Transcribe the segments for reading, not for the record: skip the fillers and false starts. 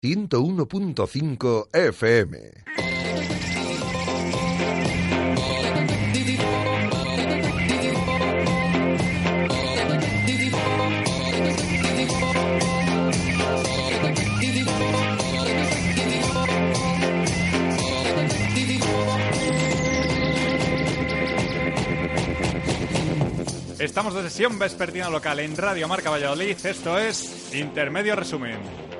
101.5 FM. Estamos de sesión vespertina local en Radio Marca Valladolid. Esto es Intermedio Resumen.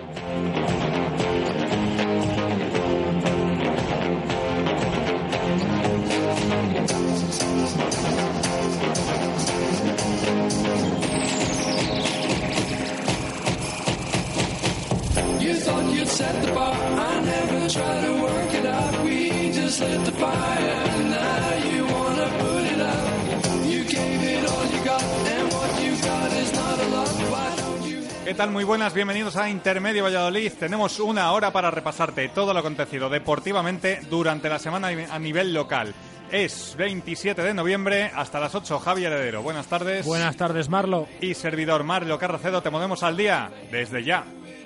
¿Qué tal? Muy buenas, bienvenidos a Intermedio Valladolid. Tenemos una hora para repasarte todo lo acontecido deportivamente durante la semana a nivel local. Es 27 de noviembre, hasta las 8, Javier Heredero. Buenas tardes. Buenas tardes, Marlo. Y servidor Marlo Carracedo, te movemos al día desde ya.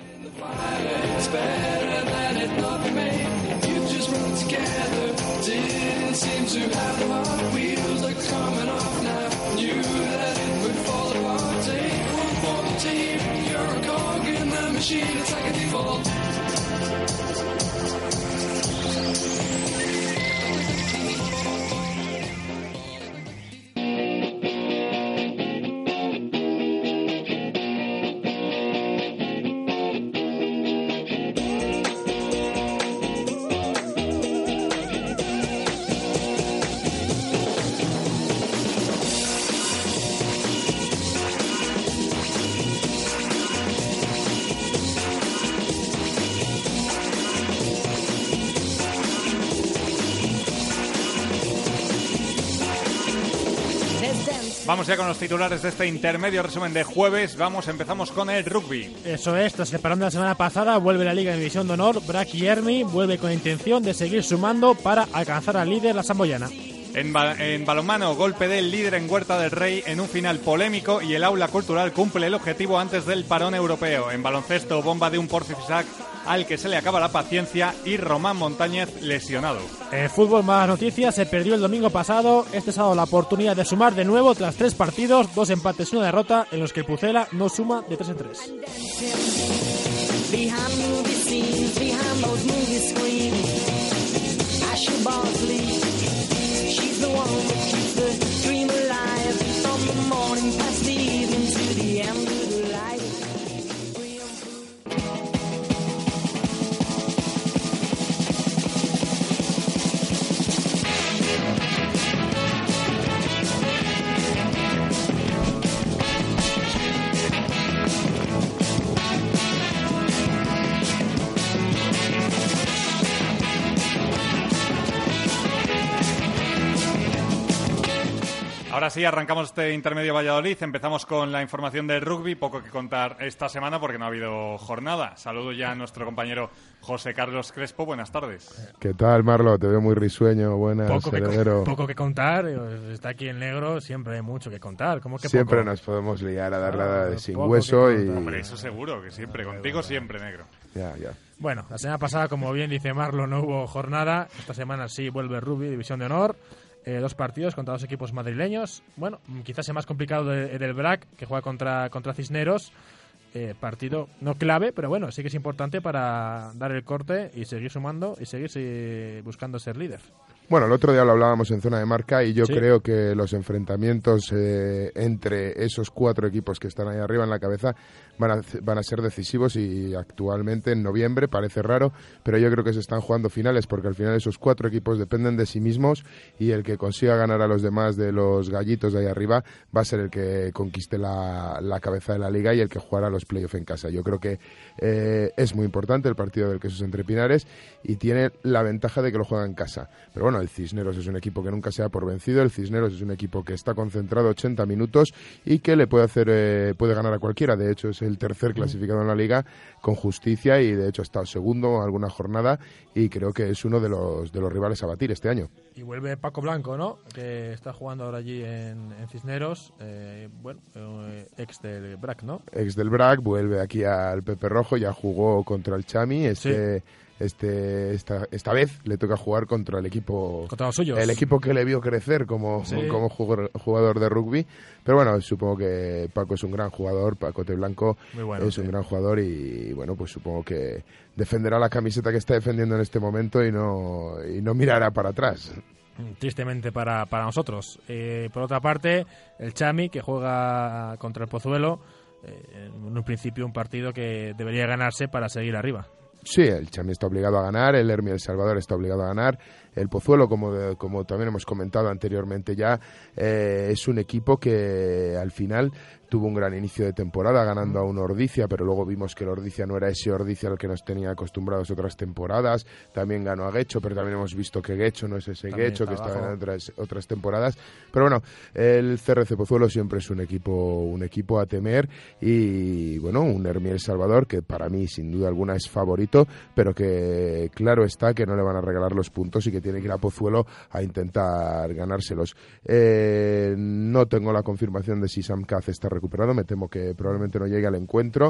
Vamos ya con los titulares de este intermedio resumen de jueves. Empezamos con el rugby. Eso es, tras el parón de la semana pasada, vuelve la Liga en División de Honor. Brac Yermi vuelve con intención de seguir sumando para alcanzar al líder, la Samboyana. En balonmano, golpe del líder en Huerta del Rey en un final polémico y el aula cultural cumple el objetivo antes del parón europeo. En baloncesto, bomba de un Porfisac al que se le acaba la paciencia y Román Montañez lesionado. En fútbol, más noticias, se perdió el domingo pasado. Este sábado la oportunidad de sumar de nuevo tras 3 partidos, 2 empates y 1 derrota, en los que el Pucela no suma de 3 en 3. Ahora sí, arrancamos este intermedio Valladolid. Empezamos con la información del rugby. Poco que contar esta semana porque no ha habido jornada. Saludo ya a nuestro compañero José Carlos Crespo. Buenas tardes. ¿Qué tal, Marlo? Te veo muy risueño. Buenas, Heredero. Poco que contar. Está aquí en negro. Siempre hay mucho que contar. ¿Cómo que siempre poco? Nos podemos liar a dar la sin hueso y... Hombre, eso seguro, que siempre. Contigo siempre, negro. Ya. Bueno, la semana pasada, como bien dice Marlo, no hubo jornada. Esta semana sí vuelve rugby, División de Honor. 2 partidos contra 2 equipos madrileños. Bueno, quizás sea más complicado el Brac, que juega contra Cisneros. Partido no clave, pero bueno, sí que es importante para dar el corte y seguir sumando y seguir buscando ser líder. Bueno, el otro día lo hablábamos en Zona de Marca y yo creo que los enfrentamientos entre esos 4 equipos que están ahí arriba en la cabeza van a ser decisivos y actualmente en noviembre parece raro, pero yo creo que se están jugando finales porque al final esos 4 equipos dependen de sí mismos y el que consiga ganar a los demás de los gallitos de ahí arriba va a ser el que conquiste la cabeza de la liga y el que jugará los playoffs en casa. Yo creo que es muy importante el partido del Quesos entre Pinares y tiene la ventaja de que lo juega en casa, pero bueno, el Cisneros es un equipo que nunca se da por vencido. El Cisneros es un equipo que está concentrado 80 minutos y que le puede ganar a cualquiera. De hecho, es el tercer clasificado en la liga con justicia y de hecho ha estado segundo alguna jornada y creo que es uno de los rivales a batir este año. Y vuelve Paco Blanco, ¿no? Que está jugando ahora allí en Cisneros. Ex del Brac, ¿no? Ex del Brac Black vuelve aquí al Pepe Rojo, ya jugó contra el Chami, esta vez le toca jugar contra el equipo, contra los suyos, el equipo que le vio crecer como jugador de rugby. Pero bueno, supongo que Paco es un gran jugador, Pacote Blanco es un gran jugador, y bueno, pues supongo que defenderá la camiseta que está defendiendo en este momento y no mirará para atrás. Tristemente para nosotros. Por otra parte, el Chami, que juega contra el Pozuelo, en un principio un partido que debería ganarse para seguir arriba. Sí, el Chami está obligado a ganar, el Hermi El Salvador está obligado a ganar, el Pozuelo, como también hemos comentado anteriormente ya, es un equipo que al final tuvo un gran inicio de temporada ganando a un Ordizia, pero luego vimos que el Ordizia no era ese Ordizia al que nos tenía acostumbrados otras temporadas. También ganó a Guecho, pero también hemos visto que Guecho no es ese Guecho que estaba en otras temporadas. Pero bueno, el CRC Pozuelo siempre es un equipo a temer, y bueno, un Hermi El Salvador que para mí sin duda alguna es favorito, pero que claro está que no le van a regalar los puntos y que tiene que ir a Pozuelo a intentar ganárselos. No tengo la confirmación de si Sam Kaz está recuperado, me temo que probablemente no llegue al encuentro,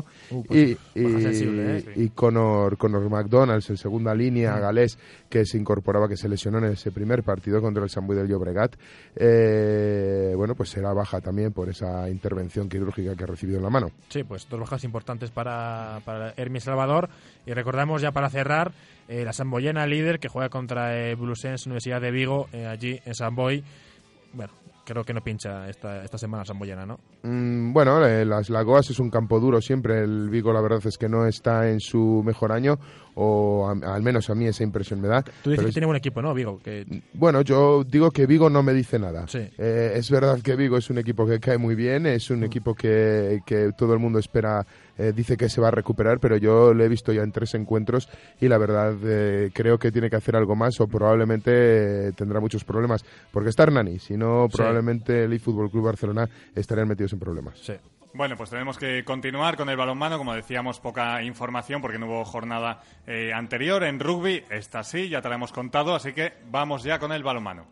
y Conor McDonald en segunda línea, galés, que se incorporaba, que se lesionó en ese primer partido contra el Sant Boi del Llobregat, bueno, pues será baja también por esa intervención quirúrgica que ha recibido en la mano. Sí, pues dos bajas importantes para Hermi Salvador. Y recordamos ya para cerrar la samboyana líder, que juega contra Bluesense Universidad de Vigo, allí en Sant Boi. Bueno, creo que no pincha esta semana samboyana, ¿no? Bueno, las Lagoas es un campo duro siempre. El Vigo, la verdad es que no está en su mejor año, o al menos a mí esa impresión me da. Tú dices que tiene buen equipo, ¿no, Vigo? Bueno, yo digo que Vigo no me dice nada. Sí. Es verdad que Vigo es un equipo que cae muy bien, es un equipo que todo el mundo espera, dice que se va a recuperar, pero yo lo he visto ya en 3 encuentros y la verdad creo que tiene que hacer algo más, o probablemente tendrá muchos problemas, porque está Hernani, si no probablemente el eFootball Club Barcelona estarían metidos en problemas. Sí. Bueno, pues tenemos que continuar con el balonmano. Como decíamos, poca información porque no hubo jornada anterior. En rugby, esta sí, ya te la hemos contado, así que vamos ya con el balonmano.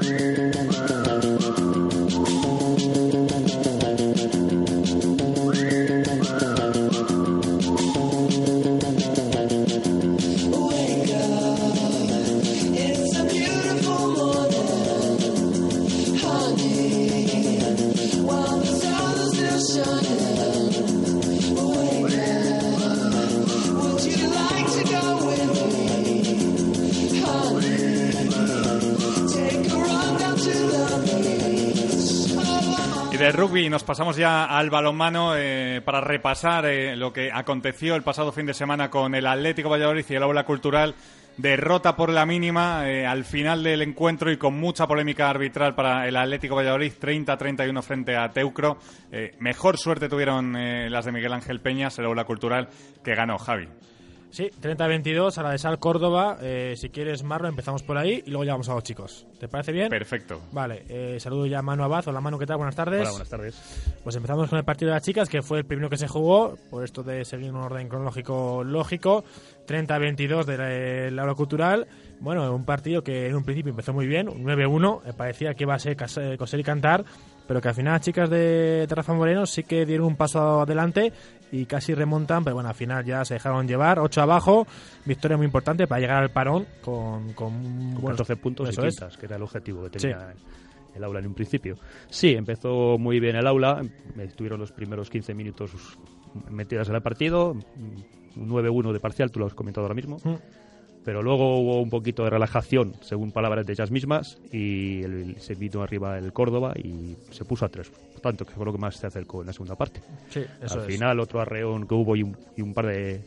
De rugby nos pasamos ya al balonmano para repasar lo que aconteció el pasado fin de semana con el Atlético Valladolid y el Aula Cultural. Derrota por la mínima al final del encuentro y con mucha polémica arbitral para el Atlético Valladolid, 30-31 frente a Teucro. Mejor suerte tuvieron las de Miguel Ángel Peñas, el Aula Cultural, que ganó, Javi. Sí, 30-22 a la de Sal Córdoba. Si quieres, Marlo, empezamos por ahí y luego ya vamos a los chicos. ¿Te parece bien? Perfecto. Vale, saludo ya a Manu Abad. Hola, Manu, ¿qué tal? Buenas tardes. Hola, buenas tardes. Pues empezamos con el partido de las chicas, que fue el primero que se jugó, por esto de seguir un orden cronológico lógico. 30-22 del Aula Cultural. Bueno, un partido que en un principio empezó muy bien, un 9-1. Parecía que iba a ser coser y cantar, pero que al final las chicas de Rafa Moreno sí que dieron un paso adelante y casi remontan, pero bueno, al final ya se dejaron llevar, 8 abajo, victoria muy importante para llegar al parón con 14 puntos y quintas, que era el objetivo que tenía el Aula en un principio. Sí, empezó muy bien el Aula, estuvieron los primeros 15 minutos metidas en el partido, un 9-1 de parcial, tú lo has comentado ahora mismo. Pero luego hubo un poquito de relajación, según palabras de ellas mismas, y se vino arriba el Córdoba y se puso a 3. Por tanto, que fue lo que más se acercó en la segunda parte. Sí, eso Al final, otro arreón que hubo y un par de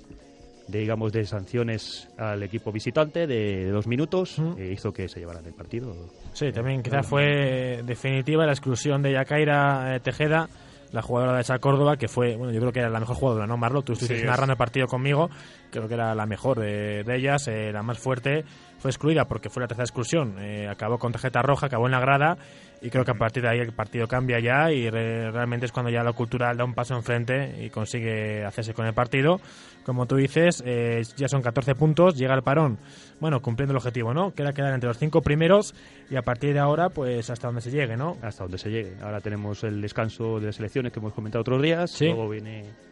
sanciones al equipo visitante de 2 minutos hizo que se llevaran el partido. Sí, también quizás fue definitiva la exclusión de Yacaira Tejeda, la jugadora de esa Córdoba, que fue, bueno, yo creo que era la mejor jugadora, ¿no, Marlo? Tú estuviste narrando el partido conmigo, creo que era la mejor de ellas, la más fuerte. Fue excluida porque fue la tercera exclusión, acabó con tarjeta roja, acabó en la grada, y creo que a partir de ahí el partido cambia ya, y realmente es cuando ya la Cultural da un paso enfrente y consigue hacerse con el partido. Como tú dices, ya son 14 puntos, llega el parón, bueno, cumpliendo el objetivo, ¿no? Queda quedar entre los 5 primeros, y a partir de ahora, pues hasta donde se llegue, ¿no? Hasta donde se llegue. Ahora tenemos el descanso de las selecciones que hemos comentado otros días, ¿sí? Luego viene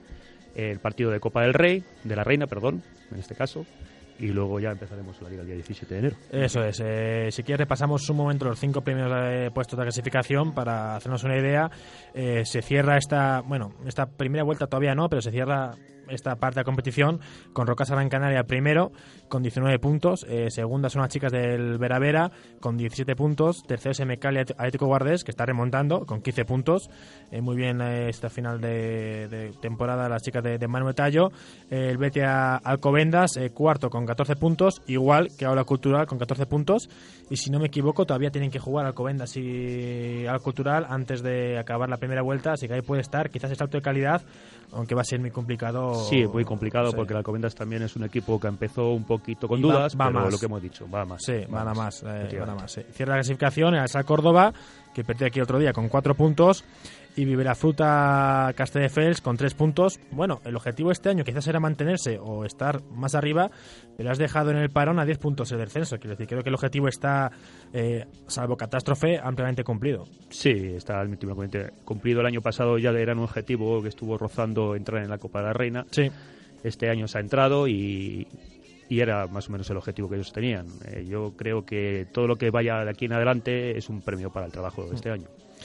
el partido de Copa del Rey, de la Reina, perdón, en este caso, y luego ya empezaremos la liga el día 17 de enero. Eso es. Si quieres repasamos un momento los 5 primeros puestos de clasificación para hacernos una idea. Se cierra esta primera vuelta todavía no, pero se cierra esta parte de la competición con Rocasa Gran Canaria primero con 19 puntos, segunda son las chicas del Vera Vera con 17 puntos, tercero es MK Atlético Guardés, que está remontando con 15 puntos, muy bien esta final de temporada las chicas de Manuel Tallo, el Betia Alcobendas cuarto con 14 puntos, igual que Aula Cultural con 14 puntos, y si no me equivoco todavía tienen que jugar Alcobendas y Aula Cultural antes de acabar la primera vuelta, así que ahí puede estar quizás el salto de calidad, aunque va a ser muy complicado. Sí, muy complicado, sí. Porque el Alcobendas también es un equipo que empezó un poquito con dudas, pero más. Lo que hemos dicho, va más. Sí, van a más. Sí. Cierra la clasificación el Alsal Córdoba, que perdió aquí otro día con 4 puntos, y Viverafruta Castelldefels con 3 puntos. Bueno, el objetivo este año quizás era mantenerse o estar más arriba, pero has dejado en el parón a 10 puntos el descenso. Quiero decir, creo que el objetivo está, salvo catástrofe, ampliamente cumplido. Sí, está ampliamente cumplido. El año pasado ya era un objetivo que estuvo rozando entrar en la Copa de la Reina. Sí. Este año se ha entrado y era más o menos el objetivo que ellos tenían. Yo creo que todo lo que vaya de aquí en adelante es un premio para el trabajo de este año.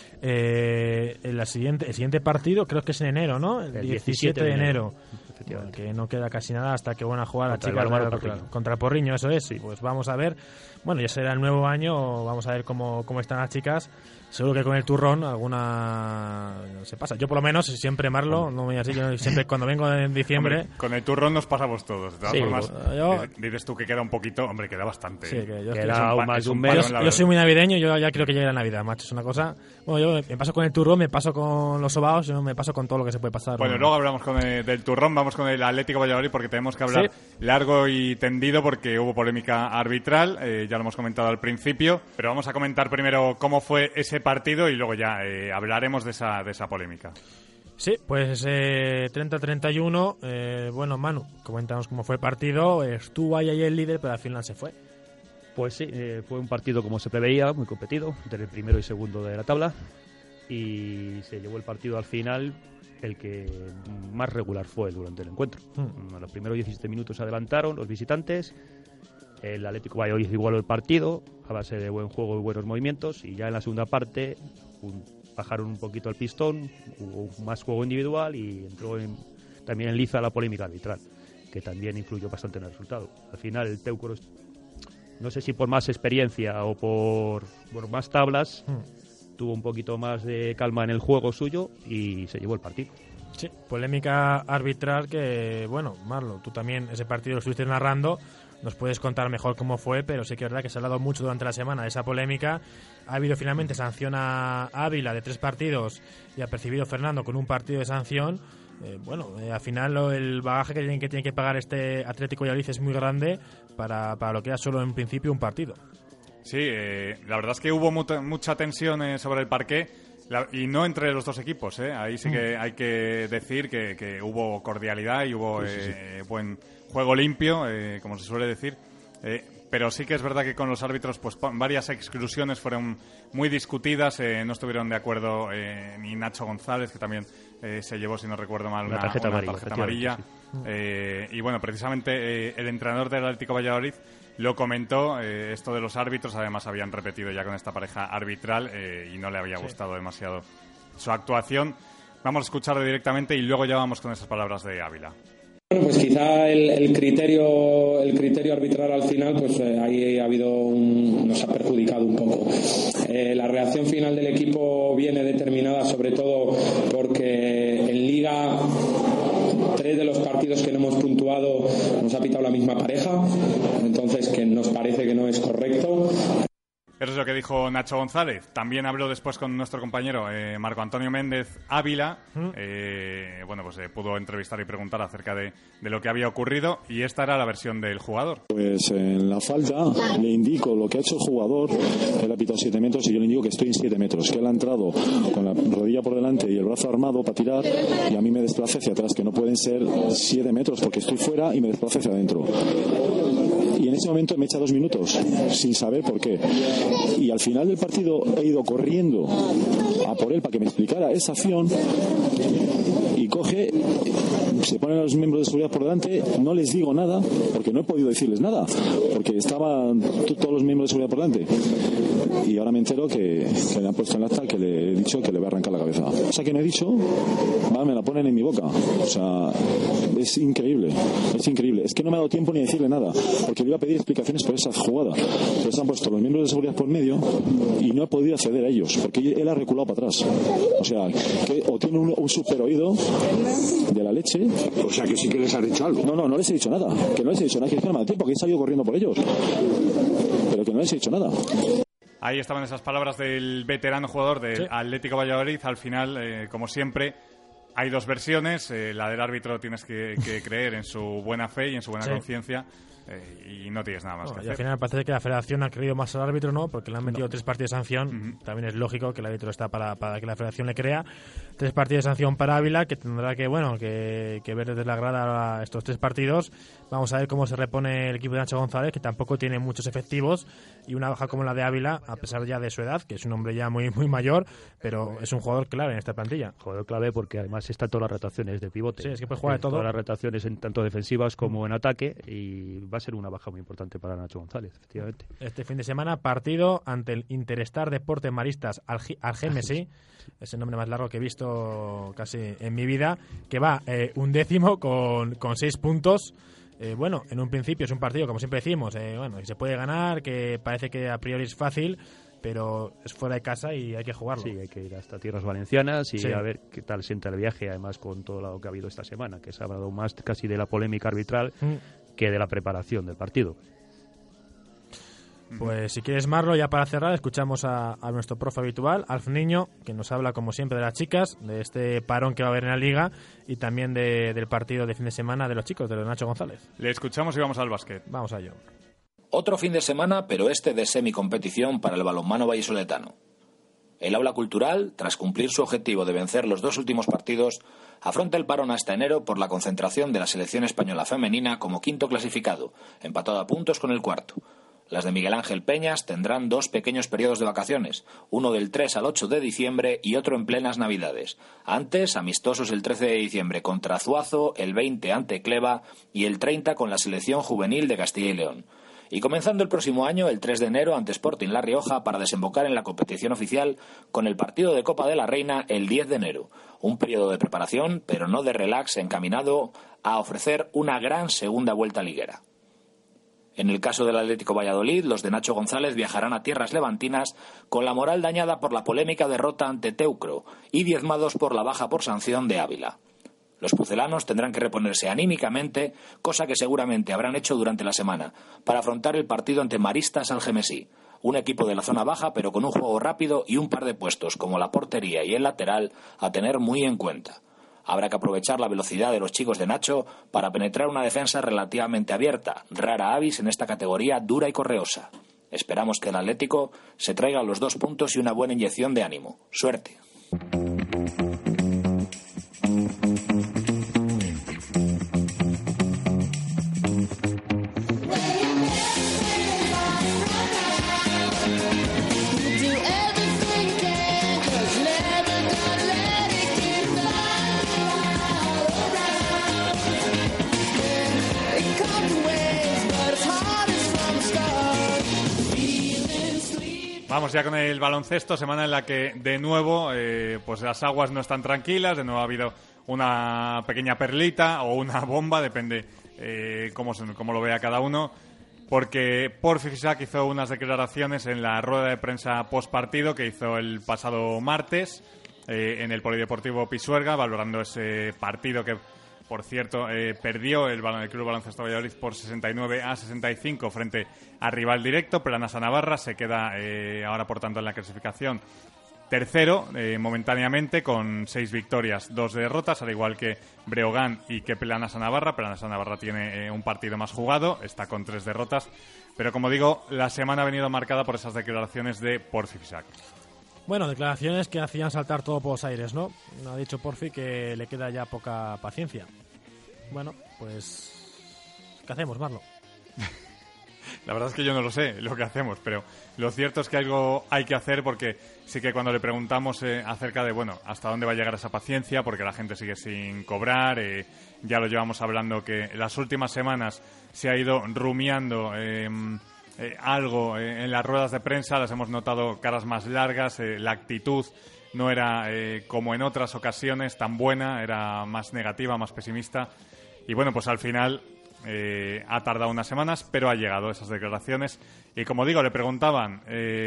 El siguiente partido creo que es en enero, ¿no? El 17 de enero. Que no queda casi nada hasta que van a jugar a chicas contra el Porriño, eso es. Sí. Pues vamos a ver. Bueno, ya será el nuevo año, vamos a ver cómo están las chicas. Seguro que con el turrón alguna se pasa. Yo por lo menos siempre, Marlo, no voy a decir, yo siempre cuando vengo en diciembre... Hombre, con el turrón nos pasamos todos. De todas formas, dices tú que queda un poquito, hombre, queda bastante. Sí, que yo queda más de un mes. Yo soy muy navideño, yo ya creo que llegue la Navidad, macho. Es una cosa... Bueno, yo me paso con el turrón, me paso con los sobaos, yo me paso con todo lo que se puede pasar. Bueno, luego hablamos del turrón, vamos con el Atlético Valladolid porque tenemos que hablar largo y tendido porque hubo polémica arbitral, ya lo hemos comentado al principio, pero vamos a comentar primero cómo fue ese partido y luego ya hablaremos de esa polémica. Sí, pues 30-31, bueno, Manu, comentamos cómo fue el partido, estuvo ahí el líder, pero al final se fue. Pues sí, fue un partido como se preveía, muy competido, entre el primero y segundo de la tabla, y se llevó el partido al final el que más regular fue durante el encuentro. En los primeros 17 minutos se adelantaron los visitantes, el Atlético Valladolid igualó el partido a base de buen juego y buenos movimientos, y ya en la segunda parte bajaron un poquito el pistón, hubo más juego individual y entró también en liza la polémica arbitral, que también influyó bastante en el resultado. Al final el Teucro, no sé si por más experiencia o por más tablas, tuvo un poquito más de calma en el juego suyo y se llevó el partido. Sí, polémica arbitral que, bueno, Marlo, tú también ese partido lo estuviste narrando, nos puedes contar mejor cómo fue, pero sí que es verdad que se ha hablado mucho durante la semana de esa polémica. Ha habido finalmente sanción a Ávila de 3 partidos y ha percibido Fernando con un partido de sanción. Al final el bagaje que tiene que pagar este Atlético Valladolid es muy grande para lo que era solo en principio un partido. Sí, la verdad es que hubo mucha tensión sobre el parqué y no entre los dos equipos. Ahí sí que hay que decir que hubo cordialidad y hubo buen juego limpio, como se suele decir. Pero sí que es verdad que con los árbitros pues varias exclusiones fueron muy discutidas, no estuvieron de acuerdo ni Nacho González, que también se llevó, si no recuerdo mal, una tarjeta amarilla. Sí. Y bueno, precisamente el entrenador del Atlético Valladolid lo comentó, esto de los árbitros, además habían repetido ya con esta pareja arbitral y no le había gustado demasiado su actuación. Vamos a escucharlo directamente y luego ya vamos con esas palabras de Ávila. Bueno, pues quizá el criterio arbitral al final, pues ahí nos ha perjudicado un poco. La reacción final del equipo viene determinada sobre todo porque en Liga 3 de los partidos que no hemos puntuado nos ha pitado la misma pareja, entonces que nos parece que no es correcto. Eso es lo que dijo Nacho González. También habló después con nuestro compañero Marco Antonio Méndez Ávila. Pudo entrevistar y preguntar acerca de lo que había ocurrido, y esta era la versión del jugador. Pues en la falta le indico lo que ha hecho el jugador. Él ha pitado 7 metros y yo le indico que estoy en 7 metros, que él ha entrado con la rodilla por delante y el brazo armado para tirar, y a mí me desplace hacia atrás, que no pueden ser 7 metros porque estoy fuera y me desplace hacia adentro. y en ese momento me echa 2 minutos sin saber por qué, y al final del partido he ido corriendo a por él para que me explicara esa acción, y coge, se ponen a los miembros de seguridad por delante, no les digo nada porque no he podido decirles nada porque estaban todos los miembros de seguridad por delante, y ahora me entero que le han puesto en la acta que le he dicho que le voy a arrancar la cabeza. O sea, que no he dicho, me la ponen en mi boca. O sea, es increíble, es que no me ha dado tiempo ni a decirle nada porque le iba a pedir explicaciones por esa jugada, pero se han puesto los miembros de seguridad por medio y no he podido acceder a ellos porque él ha reculado para atrás. O sea, que o tiene un super oído de la leche. O sea, que sí que les has dicho algo. No les he dicho nada, que no me ha dado tiempo, que he salido corriendo por ellos, pero que no les he dicho nada. Ahí estaban esas palabras del veterano jugador del Atlético Valladolid. Al final, como siempre, hay 2 versiones. La del árbitro tienes que creer en su buena fe y en su buena conciencia. Y no tienes nada más que hacer. Y al final parece que la federación ha creído más al árbitro, ¿no? Porque le han metido 3 partidos de sanción. También es lógico que el árbitro está para que la federación le crea. 3 partidos de sanción para Ávila, que tendrá que ver desde la grada estos 3 partidos. Vamos a ver cómo se repone el equipo de Nacho González, que tampoco tiene muchos efectivos, y una baja como la de Ávila, a pesar ya de su edad, que es un hombre ya muy muy mayor, pero es un jugador clave en esta plantilla. Jugador clave porque además está en todas las rotaciones de pivote. Sí, es que puede jugar de todo. Todas las rotaciones, tanto defensivas como en ataque, y va a ser una baja muy importante para Nacho González, efectivamente. Este fin de semana, partido ante el Interstar Deportes Maristas Algemesí, es el nombre más largo que he visto casi en mi vida, que va 11º con 6 puntos. En un principio es un partido, como siempre decimos, que se puede ganar, que parece que a priori es fácil, pero es fuera de casa y hay que jugarlo. Sí, hay que ir hasta tierras valencianas y a ver qué tal sienta el viaje, además con todo lo que ha habido esta semana, que se ha hablado más casi de la polémica arbitral que de la preparación del partido. Pues si quieres, Marlo, ya para cerrar, escuchamos a nuestro profe habitual, Alf Niño, que nos habla como siempre de las chicas, de este parón que va a haber en la Liga y también del partido de fin de semana de los chicos, de los Nacho González. Le escuchamos y vamos al básquet. Vamos a ello. Otro fin de semana, pero este de semicompetición para el balonmano vallisoletano. El aula cultural, tras cumplir su objetivo de vencer los 2 últimos partidos, afronta el parón hasta enero por la concentración de la selección española femenina como 5º clasificado, empatado a puntos con el 4º. Las de Miguel Ángel Peñas tendrán 2 pequeños periodos de vacaciones, uno del 3 al 8 de diciembre y otro en plenas Navidades. Antes, amistosos el 13 de diciembre contra Zuazo, el 20 ante Cleva y el 30 con la selección juvenil de Castilla y León. Y comenzando el próximo año, el 3 de enero, ante Sporting La Rioja, para desembocar en la competición oficial con el partido de Copa de la Reina el 10 de enero. Un periodo de preparación, pero no de relax, encaminado a ofrecer una gran segunda vuelta liguera. En el caso del Atlético Valladolid, los de Nacho González viajarán a tierras levantinas con la moral dañada por la polémica derrota ante Teucro y diezmados por la baja por sanción de Ávila. Los pucelanos tendrán que reponerse anímicamente, cosa que seguramente habrán hecho durante la semana, para afrontar el partido ante Maristas Algemesí, un equipo de la zona baja pero con un juego rápido y un par de puestos como la portería y el lateral a tener muy en cuenta. Habrá que aprovechar la velocidad de los chicos de Nacho para penetrar una defensa relativamente abierta, rara avis en esta categoría dura y correosa. Esperamos que el Atlético se traiga los 2 puntos y una buena inyección de ánimo. ¡Suerte! Vamos ya con el baloncesto, semana en la que de nuevo pues las aguas no están tranquilas, de nuevo ha habido una pequeña perlita o una bomba, depende cómo lo vea cada uno, porque Porfi Fisac hizo unas declaraciones en la rueda de prensa post partido que hizo el pasado martes en el Polideportivo Pisuerga, valorando ese partido que, por cierto, perdió el Club Baloncesto Valladolid por 69-65 frente al rival directo, Planasa Navarra. Se queda ahora, por tanto, en la clasificación tercero, momentáneamente, con 6 victorias, 2 derrotas, al igual que Breogán y que Planasa Navarra. Planasa Navarra tiene un partido más jugado, está con 3 derrotas. Pero, como digo, la semana ha venido marcada por esas declaraciones de Porfi Fisac. Bueno, declaraciones que hacían saltar todo por los aires, ¿no? Ha dicho Porfi que le queda ya poca paciencia. Bueno, pues... ¿qué hacemos, Marlo? La verdad es que yo no lo sé lo que hacemos, pero lo cierto es que algo hay que hacer, porque sí que cuando le preguntamos acerca de, bueno, hasta dónde va a llegar esa paciencia, porque la gente sigue sin cobrar, ya lo llevamos hablando que las últimas semanas se ha ido rumiando algo en las ruedas de prensa, las hemos notado caras más largas, la actitud no era como en otras ocasiones tan buena, era más negativa, más pesimista, y bueno, pues al final ha tardado unas semanas, pero ha llegado esas declaraciones. Y como digo, le preguntaban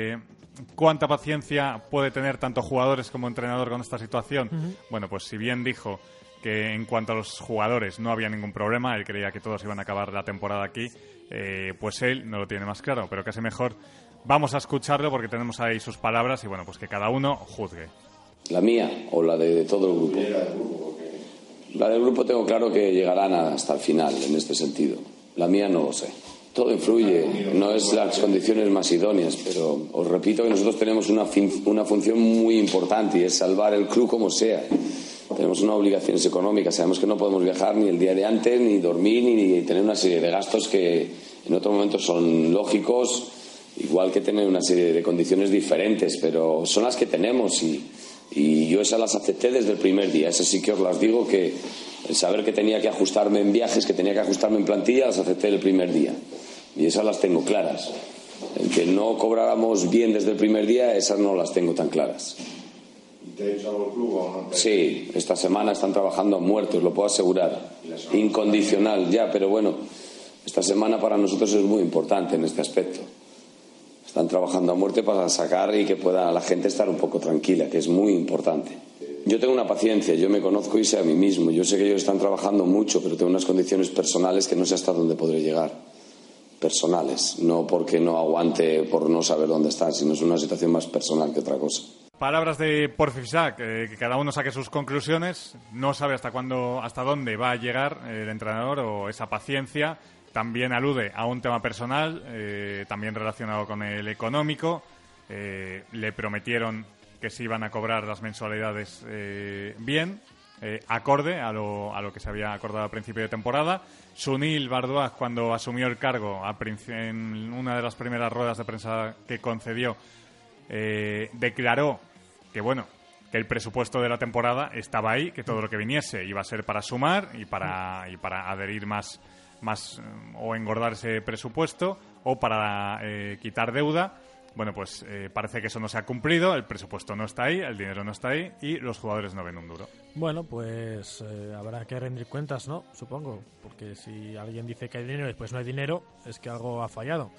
cuánta paciencia puede tener tanto jugadores como entrenador con esta situación. Bueno, pues si bien dijo que en cuanto a los jugadores no había ningún problema, él creía que todos iban a acabar la temporada aquí, pues él no lo tiene más claro, pero casi mejor vamos a escucharlo porque tenemos ahí sus palabras y bueno, pues que cada uno juzgue. ¿La mía o la de todo el grupo? La del grupo tengo claro que llegarán hasta el final en este sentido. La mía no lo sé. Todo influye, no es las condiciones más idóneas, pero os repito que nosotros tenemos una función muy importante y es salvar el club como sea. Tenemos unas obligaciones económicas, sabemos que no podemos viajar ni el día de antes, ni dormir, ni tener una serie de gastos que en otros momentos son lógicos, igual que tener una serie de condiciones diferentes, pero son las que tenemos y yo esas las acepté desde el primer día. Esas sí que os las digo, que el saber que tenía que ajustarme en viajes, que tenía que ajustarme en plantilla, las acepté el primer día. Y esas las tengo claras. El que no cobráramos bien desde el primer día, esas no las tengo tan claras. ¿Te ha dicho algo el club o no? Sí, esta semana están trabajando a muerte, os lo puedo asegurar. Incondicional, ya, pero bueno, esta semana para nosotros es muy importante en este aspecto. Están trabajando a muerte para sacar y que pueda la gente estar un poco tranquila, que es muy importante. Yo tengo una paciencia, yo me conozco y sé a mí mismo. Yo sé que ellos están trabajando mucho, pero tengo unas condiciones personales que no sé hasta dónde podré llegar. Personales, no porque no aguante por no saber dónde están, sino es una situación más personal que otra cosa. Palabras de Porfisak, que cada uno saque sus conclusiones. No sabe hasta dónde va a llegar el entrenador o esa paciencia. También alude a un tema personal, también relacionado con el económico. Le prometieron que se iban a cobrar las mensualidades bien, acorde a lo que se había acordado a principio de temporada. Sunil Bardwaj, cuando asumió el cargo en una de las primeras ruedas de prensa que concedió, declaró que el presupuesto de la temporada estaba ahí, que todo lo que viniese iba a ser para sumar y para adherir más o engordar ese presupuesto o para quitar deuda. Bueno, pues parece que eso no se ha cumplido, el presupuesto no está ahí, el dinero no está ahí y los jugadores no ven un duro. Bueno, pues habrá que rendir cuentas, ¿no? Supongo, porque si alguien dice que hay dinero y después no hay dinero, es que algo ha fallado.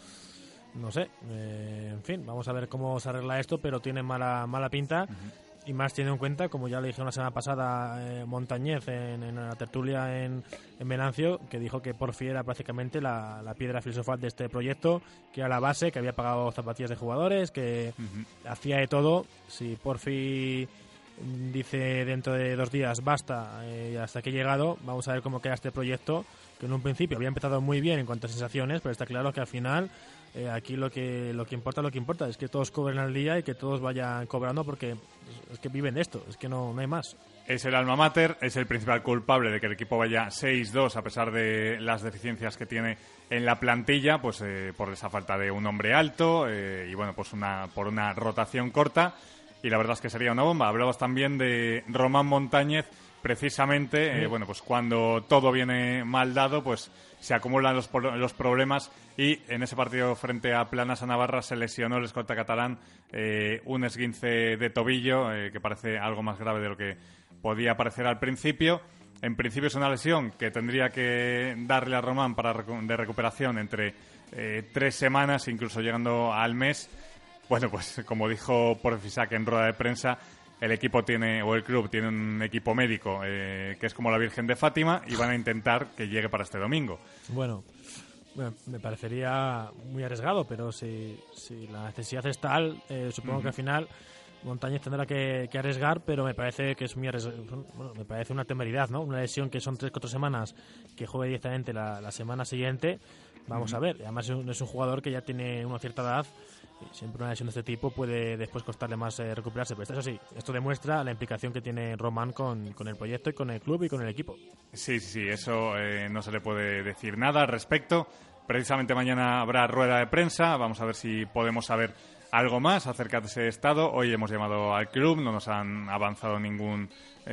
No sé, en fin, vamos a ver cómo se arregla esto, pero tiene mala pinta. Y más teniendo en cuenta, como ya le dije la semana pasada Montañez en la tertulia en Venancio, que dijo que Porfi era prácticamente la piedra filosofal de este proyecto, que era la base, que había pagado zapatillas de jugadores, que hacía de todo. Si Porfi dice dentro de 2 días basta y hasta aquí he llegado, vamos a ver cómo queda este proyecto, que en un principio había empezado muy bien en cuanto a sensaciones, pero está claro que al final aquí lo que importa es que todos cobren al día y que todos vayan cobrando, porque es que viven de esto, es que no hay más. Es el alma mater, es el principal culpable de que el equipo vaya 6-2 a pesar de las deficiencias que tiene en la plantilla, pues por esa falta de un hombre alto y bueno, pues por una rotación corta, y la verdad es que sería una bomba. Hablabas también de Román Montañez, precisamente, bueno, pues cuando todo viene mal dado, pues se acumulan los problemas, y en ese partido frente a Planas a Navarra se lesionó el escolta catalán, un esguince de tobillo, que parece algo más grave de lo que podía parecer al principio. En principio es una lesión que tendría que darle a Román de recuperación entre 3 semanas, incluso llegando al mes. Bueno, pues como dijo Porfisak en rueda de prensa, el club tiene un equipo médico que es como la Virgen de Fátima, y van a intentar que llegue para este domingo. Bueno, me parecería muy arriesgado, pero si la necesidad es tal, supongo que al final Montañez tendrá que arriesgar, pero me parece que es muy arriesgado. Bueno, me parece una temeridad, ¿no? Una lesión que son 3-4 semanas, que juegue directamente la semana siguiente. Vamos a ver, además es un jugador que ya tiene una cierta edad. Siempre una lesión de este tipo puede después costarle más recuperarse, pero eso sí, esto demuestra la implicación que tiene Román con el proyecto y con el club y con el equipo. Sí, eso no se le puede decir nada al respecto, precisamente mañana habrá rueda de prensa, vamos a ver si podemos saber algo más acerca de ese estado. Hoy hemos llamado al club, no nos han avanzado no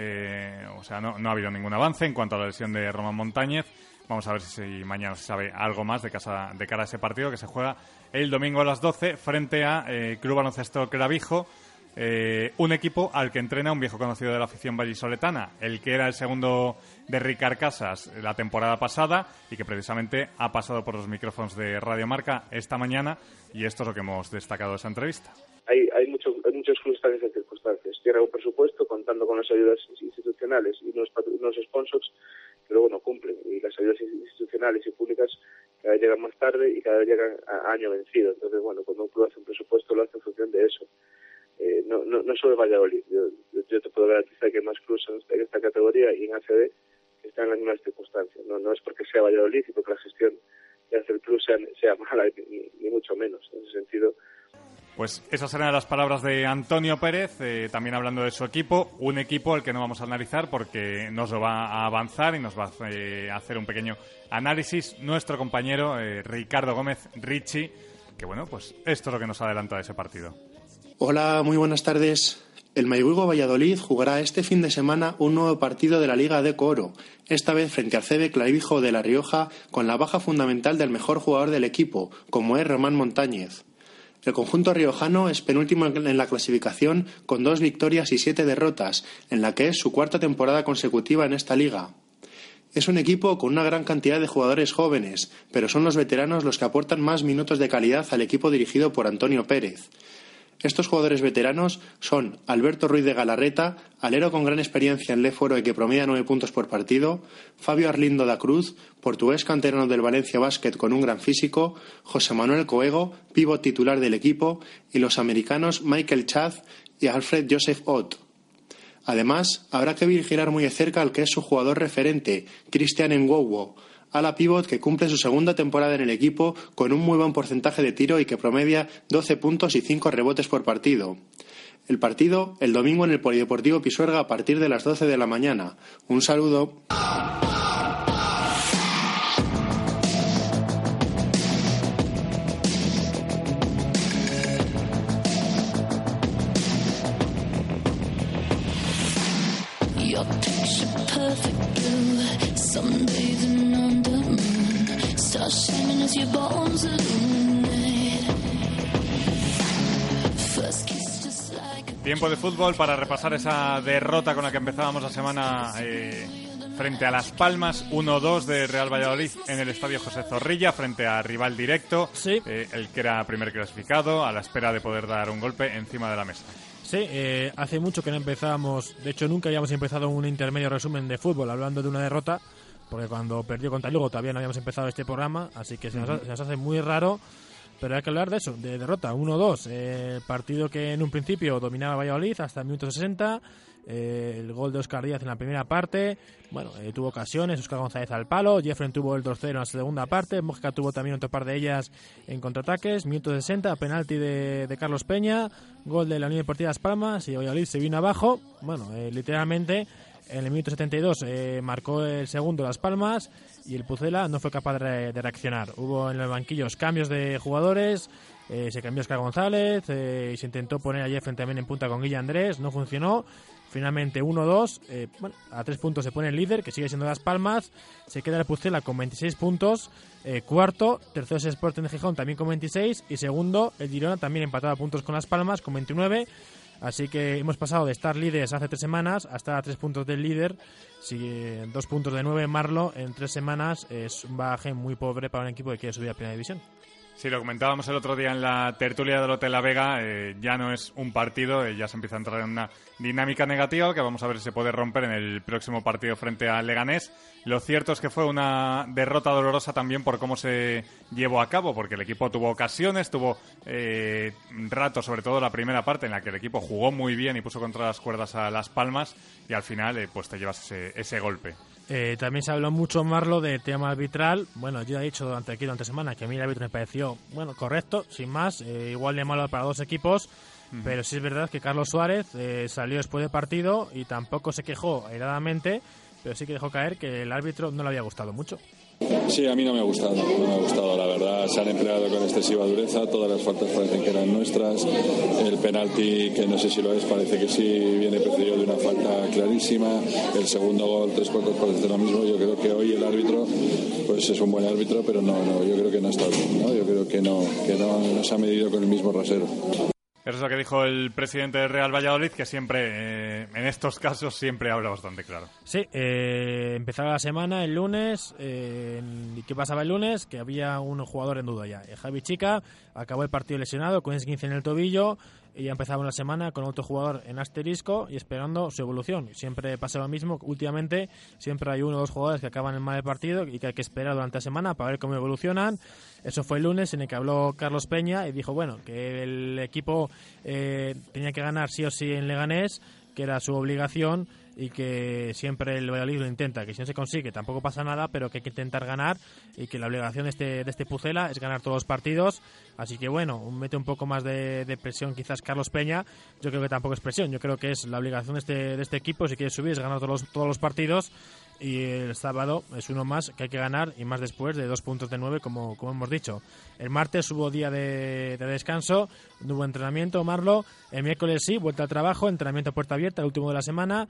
ha habido ningún avance en cuanto a la lesión de Román Montañez. Vamos a ver si mañana se sabe algo más de cara a ese partido que se juega el domingo a las 12 frente a Club Baloncesto Clavijo, un equipo al que entrena un viejo conocido de la afición vallisoletana, el que era el segundo de Ricard Casas la temporada pasada y que precisamente ha pasado por los micrófonos de Radio Marca esta mañana, y esto es lo que hemos destacado de esa entrevista. Hay muchos clubes en esas circunstancias. Tienen un presupuesto contando con las ayudas institucionales y unos sponsors que luego no cumplen, y las ayudas institucionales y públicas cada vez llegan más tarde y cada vez llegan a año vencido. Entonces, bueno, cuando un club hace un presupuesto lo hace en función de eso. No solo Valladolid. Yo te puedo garantizar que hay más clubes en esta categoría y en ACB que están en las mismas circunstancias. No es porque sea Valladolid y porque la gestión de hacer club sea mala, ni mucho menos. En ese sentido, pues esas eran las palabras de Antonio Pérez, también hablando de su equipo, un equipo al que no vamos a analizar porque nos lo va a avanzar y nos va a hacer un pequeño análisis nuestro compañero Ricardo Gómez Ricci, que bueno, pues esto es lo que nos adelanta de ese partido. Hola, muy buenas tardes. El Mayhuigo Valladolid jugará este fin de semana un nuevo partido de la Liga Deco Oro, esta vez frente al CB Clavijo de La Rioja, con la baja fundamental del mejor jugador del equipo, como es Román Montañez. El conjunto riojano es penúltimo en la clasificación con 2 victorias y 7 derrotas, en la que es su 4ª temporada consecutiva en esta liga. Es un equipo con una gran cantidad de jugadores jóvenes, pero son los veteranos los que aportan más minutos de calidad al equipo dirigido por Antonio Pérez. Estos jugadores veteranos son Alberto Ruiz de Galarreta, alero con gran experiencia en Léforo y que promedia 9 puntos por partido, Fabio Arlindo da Cruz, portugués canterano del Valencia Basket con un gran físico, José Manuel Coego, pívot titular del equipo, y los americanos Michael Chaz y Alfred Joseph Ott. Además, habrá que vigilar muy de cerca al que es su jugador referente, Christian Ngowo, ala pívot que cumple su 2ª temporada en el equipo con un muy buen porcentaje de tiro y que promedia 12 puntos y 5 rebotes por partido. El partido, el domingo en el Polideportivo Pisuerga a partir de las 12 de la mañana. Un saludo. Tiempo de fútbol para repasar esa derrota con la que empezábamos la semana frente a Las Palmas, 1-2 de Real Valladolid en el Estadio José Zorrilla frente a rival directo, sí. El que era primer clasificado, a la espera de poder dar un golpe encima de la mesa. Sí, hace mucho que no empezábamos, de hecho nunca habíamos empezado un intermedio resumen de fútbol hablando de una derrota, porque cuando perdió contra Lugo todavía no habíamos empezado este programa, así que se nos hace muy raro, pero hay que hablar de eso, de derrota, 1-2, partido que en un principio dominaba Valladolid hasta el minuto 60, el gol de Óscar Díaz en la primera parte, bueno, tuvo ocasiones, Óscar González al palo, Jeffrey tuvo el 2-0 en la segunda parte, Mosca tuvo también otro par de ellas en contraataques, minuto 60, penalti de Carlos Peña, gol de la Unión Deportiva Las Palmas y Valladolid se vino abajo, bueno, literalmente. En el minuto 72 marcó el segundo Las Palmas y el Pucela no fue capaz de reaccionar. Hubo en los banquillos cambios de jugadores, se cambió Óscar González y se intentó poner a Jeffrey también en punta con Guilla Andrés, no funcionó. Finalmente 1-2, bueno, a 3 puntos se pone el líder, que sigue siendo Las Palmas, se queda el Pucela con 26 puntos, cuarto, tercero es el Sporting de Gijón también con 26 y segundo el Girona también empatado a puntos con Las Palmas con 29. Así que hemos pasado de estar líderes hace 3 semanas a estar a 3 puntos del líder. 2 puntos de 9 Marlo en 3 semanas es un bagaje muy pobre para un equipo que quiere subir a Primera División. Sí, lo comentábamos el otro día en la tertulia del Hotel La Vega, ya no es un partido, ya se empieza a entrar en una dinámica negativa que vamos a ver si se puede romper en el próximo partido frente a Leganés. Lo cierto es que fue una derrota dolorosa también por cómo se llevó a cabo, porque el equipo tuvo ocasiones, tuvo rato, sobre todo la primera parte, en la que el equipo jugó muy bien y puso contra las cuerdas a Las Palmas y al final pues te llevas ese golpe. También se habló mucho, Marlo, de tema arbitral. Bueno, yo he dicho durante semana que a mí el árbitro me pareció, bueno, correcto, sin más, igual de malo para 2 equipos, pero sí es verdad que Carlos Suárez salió después del partido y tampoco se quejó airadamente, pero sí que dejó caer que el árbitro no le había gustado mucho. Sí, a mí no me ha gustado, la verdad. Se han empleado con excesiva dureza, todas las faltas parecen que eran nuestras. El penalti, que no sé si lo es, parece que sí, viene precedido de una falta clarísima. El segundo gol, 3/4 parece lo mismo. Yo creo que hoy el árbitro, pues es un buen árbitro, pero no, yo creo que no está bien, ¿no? Yo creo que no se ha medido con el mismo rasero. Eso es lo que dijo el presidente del Real Valladolid, que siempre, en estos casos, siempre habla bastante claro. Sí, empezaba la semana el lunes. ¿Y qué pasaba el lunes? Que había un jugador en duda ya. Javi Chica acabó el partido lesionado con esguince en el tobillo y ya empezaba una semana con otro jugador en asterisco y esperando su evolución. Siempre pasa lo mismo. Últimamente siempre hay 1 o 2 jugadores que acaban en mal el partido y que hay que esperar durante la semana para ver cómo evolucionan. Eso fue el lunes, en el que habló Carlos Peña y dijo, bueno, que el equipo tenía que ganar sí o sí en Leganés, que era su obligación y que siempre el Valladolid lo intenta, que si no se consigue tampoco pasa nada, pero que hay que intentar ganar y que la obligación de este Pucela es ganar todos los partidos. Así que bueno, mete un poco más de presión quizás Carlos Peña. Yo creo que tampoco es presión, yo creo que es la obligación de este equipo, si quiere subir, es ganar todos los partidos. Y el sábado es uno más que hay que ganar, y más después de 2 puntos de 9, como hemos dicho. El martes hubo día de descanso, no hubo entrenamiento, Marlo. El miércoles sí, vuelta al trabajo, entrenamiento a puerta abierta, el último de la semana.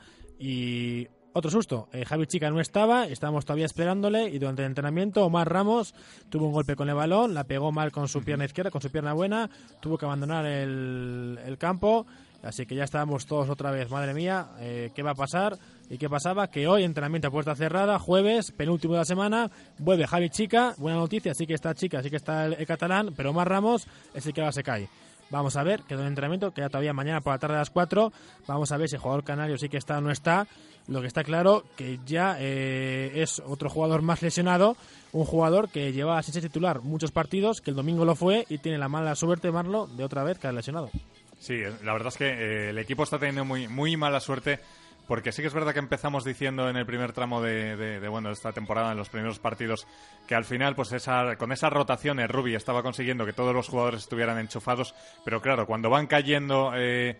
Y otro susto, Javi Chica no estaba, estábamos todavía esperándole, y durante el entrenamiento Omar Ramos tuvo un golpe con el balón, la pegó mal con su pierna izquierda, con su pierna buena, tuvo que abandonar el campo. Así que ya estábamos todos otra vez, madre mía, ¿qué va a pasar? ¿Y qué pasaba? Que hoy entrenamiento a puerta cerrada, jueves, penúltimo de la semana, vuelve Javi Chica, buena noticia, sí que está Chica, sí que está el catalán, pero Omar Ramos es el que ahora se cae. Vamos a ver, queda un entrenamiento, queda todavía mañana por la tarde a las 4, vamos a ver si el jugador canario sí que está o no está. Lo que está claro que ya es otro jugador más lesionado, un jugador que lleva sin ser titular muchos partidos, que el domingo lo fue y tiene la mala suerte, Marlo, de otra vez caer lesionado. Sí, la verdad es que el equipo está teniendo muy, muy mala suerte, porque sí que es verdad que empezamos diciendo en el primer tramo de esta temporada, en los primeros partidos, que al final pues con esas rotaciones Rubi estaba consiguiendo que todos los jugadores estuvieran enchufados, pero claro, cuando van cayendo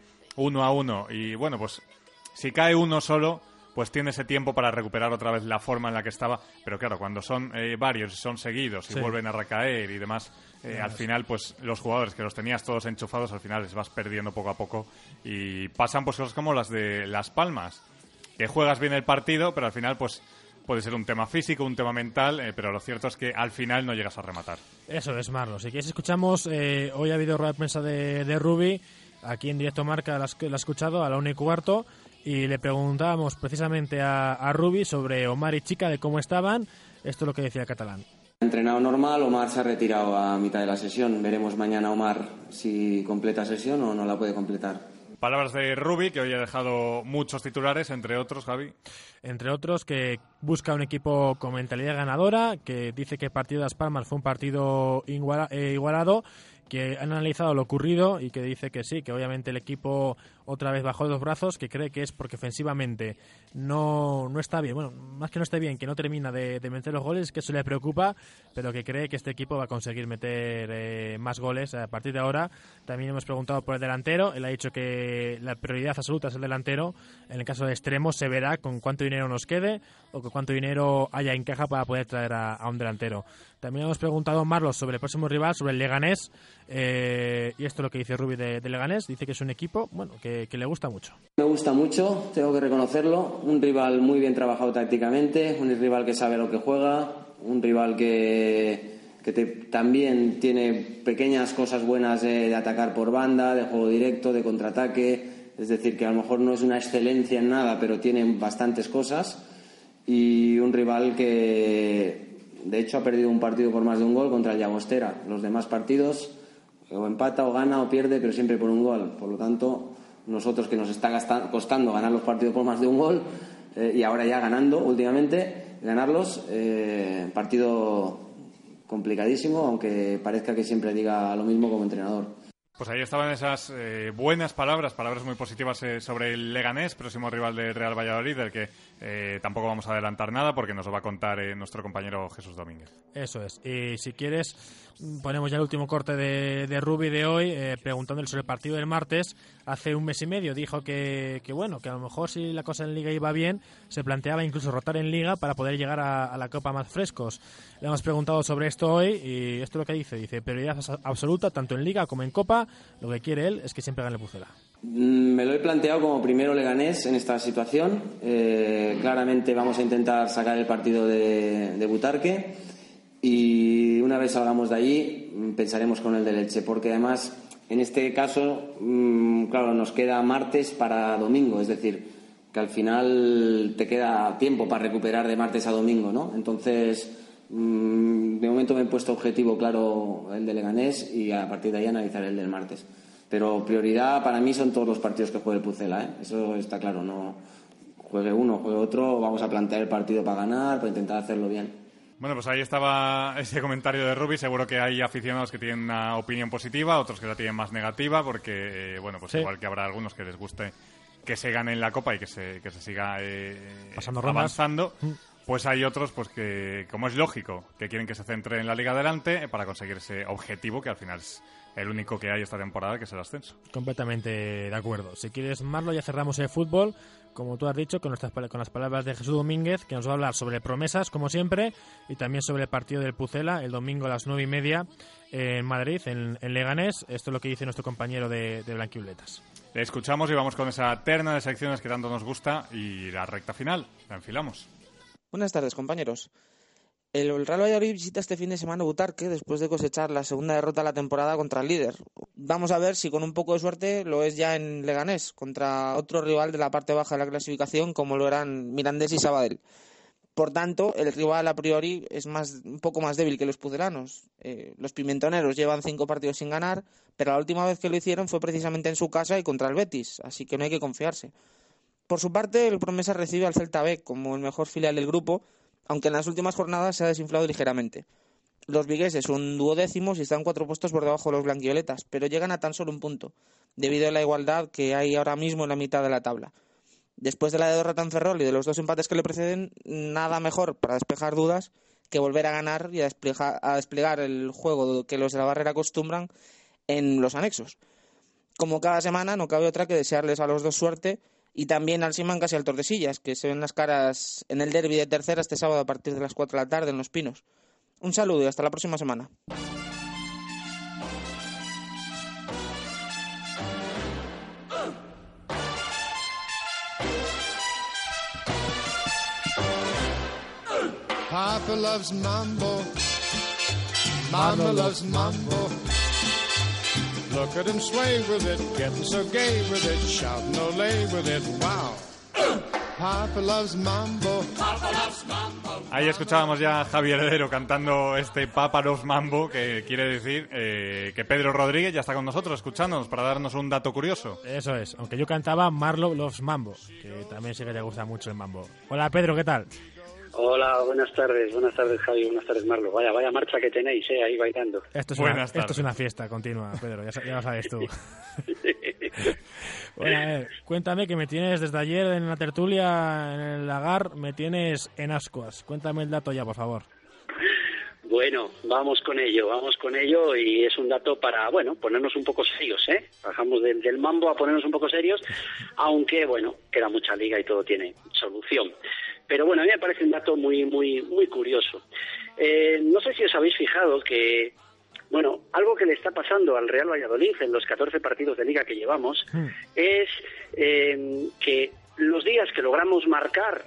1 a 1 y bueno, pues si cae uno solo, pues tiene ese tiempo para recuperar otra vez la forma en la que estaba, pero claro, cuando son varios, son seguidos y sí, vuelven a recaer y demás, al final pues los jugadores que los tenías todos enchufados, al final les vas perdiendo poco a poco y pasan pues cosas como las de Las Palmas, que juegas bien el partido, pero al final pues puede ser un tema físico, un tema mental, pero lo cierto es que al final no llegas a rematar. Eso es, Marlo. Si quieres escuchamos, hoy ha habido rueda de prensa de Rubi, aquí en Directo Marca la ha escuchado a la 1:15, y le preguntábamos precisamente a Rubi sobre Omar y Chica, de cómo estaban. Esto es lo que decía el catalán. Entrenado normal, Omar se ha retirado a mitad de la sesión. Veremos mañana Omar si completa sesión o no la puede completar. Palabras de Rubi, que hoy ha dejado muchos titulares, entre otros, Javi. Entre otros, que busca un equipo con mentalidad ganadora, que dice que el partido de Las Palmas fue un partido igualado, que han analizado lo ocurrido y que dice que sí, que obviamente el equipo otra vez bajó los brazos, que cree que es porque ofensivamente no está bien, bueno, más que no esté bien, que no termina de meter los goles, que eso le preocupa, pero que cree que este equipo va a conseguir meter más goles a partir de ahora. También hemos preguntado por el delantero, él ha dicho que la prioridad absoluta es el delantero. En el caso de extremos se verá con cuánto dinero nos quede o con cuánto dinero haya en caja para poder traer a un delantero. También hemos preguntado a Marlos sobre el próximo rival, sobre el Leganés, y esto es lo que dice Rubi de Leganés. Dice que es un equipo bueno que le gusta mucho. Me gusta mucho, tengo que reconocerlo. Un rival muy bien trabajado tácticamente, un rival que sabe lo que juega, un rival que también tiene pequeñas cosas buenas de atacar por banda, de juego directo, de contraataque. Es decir, que a lo mejor no es una excelencia en nada, pero tiene bastantes cosas. Y un rival que de hecho ha perdido un partido por más de un gol contra el Llagostera. Los demás partidos o empata o gana o pierde, pero siempre por un gol. Por lo tanto, nosotros, que nos está costando ganar los partidos por más de un gol, y ahora ya ganando últimamente, ganarlos, partido complicadísimo, aunque parezca que siempre diga lo mismo como entrenador. Pues ahí estaban esas buenas palabras muy positivas sobre el Leganés, próximo rival del Real Valladolid, del que tampoco vamos a adelantar nada porque nos lo va a contar nuestro compañero Jesús Domínguez. Eso es. Y si quieres, ponemos ya el último corte de Rubi de hoy, preguntándole sobre el partido del martes. Hace un mes y medio dijo que bueno, que a lo mejor si la cosa en Liga iba bien, se planteaba incluso rotar en Liga para poder llegar a la Copa más frescos. Le hemos preguntado sobre esto hoy y esto es lo que dice, prioridad absoluta tanto en Liga como en Copa. Lo que quiere él es que siempre gane el Pucela. Me lo he planteado como primero Leganés en esta situación. Claramente vamos a intentar sacar el partido de Butarque. Y una vez salgamos de allí pensaremos con el del Elche, porque además en este caso claro, nos queda martes para domingo, es decir, que al final te queda tiempo para recuperar de martes a domingo, ¿no? Entonces de momento me he puesto objetivo claro el de Leganés y a partir de ahí analizar el del martes, pero prioridad para mí son todos los partidos que juegue el Pucela, ¿eh? Eso está claro, no juegue uno, juegue otro, vamos a plantear el partido para ganar, para intentar hacerlo bien. Bueno, pues ahí estaba ese comentario de Rubi. Seguro que hay aficionados que tienen una opinión positiva, otros que la tienen más negativa, porque, bueno, pues sí, igual que habrá algunos que les guste que se gane en la Copa y que se siga avanzando, pues hay otros pues que, como es lógico, que quieren que se centre en la Liga adelante para conseguir ese objetivo que al final es el único que hay esta temporada, que es el ascenso. Completamente de acuerdo. Si quieres, Marlo, ya cerramos el fútbol, como tú has dicho, con las palabras de Jesús Domínguez, que nos va a hablar sobre promesas, como siempre, y también sobre el partido del Pucela, el domingo a las 9:30 en Madrid, en Leganés. Esto es lo que dice nuestro compañero de Blanquiuletas. Le escuchamos y vamos con esa terna de secciones que tanto nos gusta y la recta final. La enfilamos. Buenas tardes, compañeros. El Real Valladolid visita este fin de semana Butarque después de cosechar la segunda derrota de la temporada contra el líder. Vamos a ver si con un poco de suerte lo es ya en Leganés, contra otro rival de la parte baja de la clasificación como lo eran Mirandés y Sabadell. Por tanto, el rival a priori es un poco más débil que los pucelanos. Los pimentoneros llevan 5 partidos sin ganar, pero la última vez que lo hicieron fue precisamente en su casa y contra el Betis, así que no hay que confiarse. Por su parte, el Promesa recibe al Celta B como el mejor filial del grupo, aunque en las últimas jornadas se ha desinflado ligeramente. Los vigueses son duodécimos y están 4 puestos por debajo de los blanquivioletas, pero llegan a tan solo un punto, debido a la igualdad que hay ahora mismo en la mitad de la tabla. Después de la derrota en Ferrol y de los 2 empates que le preceden, nada mejor para despejar dudas que volver a ganar y a desplegar el juego que los de la Barrera acostumbran en los anexos. Como cada semana, no cabe otra que desearles a los dos suerte, y también al Simancas y al Tordesillas, que se ven las caras en el derbi de tercera este sábado a partir de las 4 de la tarde en Los Pinos. Un saludo y hasta la próxima semana. Papa loves mambo, Mama loves mambo. Look at him sway with it, getting so gay with it, shouting olé with it, wow. Papa loves mambo, Papa loves mambo. Ahí escuchábamos ya a Javi Heredero cantando este Papa loves mambo, que quiere decir que Pedro Rodríguez ya está con nosotros escuchándonos para darnos un dato curioso. Eso es, aunque yo cantaba Marlo loves mambo, que también sé que te gusta mucho el mambo. Hola Pedro, ¿qué tal? Hola, buenas tardes Javi, buenas tardes Marlo. Vaya marcha que tenéis, ahí bailando. Esto es una fiesta continua, Pedro, ya lo sabes tú. Bueno, a ver, cuéntame que me tienes desde ayer en la tertulia, en el lagar, me tienes en ascuas. Cuéntame el dato ya, por favor. Bueno, vamos con ello y es un dato para, bueno, ponernos un poco serios, ¿eh? Bajamos del mambo a ponernos un poco serios, aunque, bueno, queda mucha liga y todo tiene solución. Pero bueno, a mí me parece un dato muy curioso. No sé si os habéis fijado que, bueno, algo que le está pasando al Real Valladolid en los 14 partidos de liga que llevamos es que los días que logramos marcar,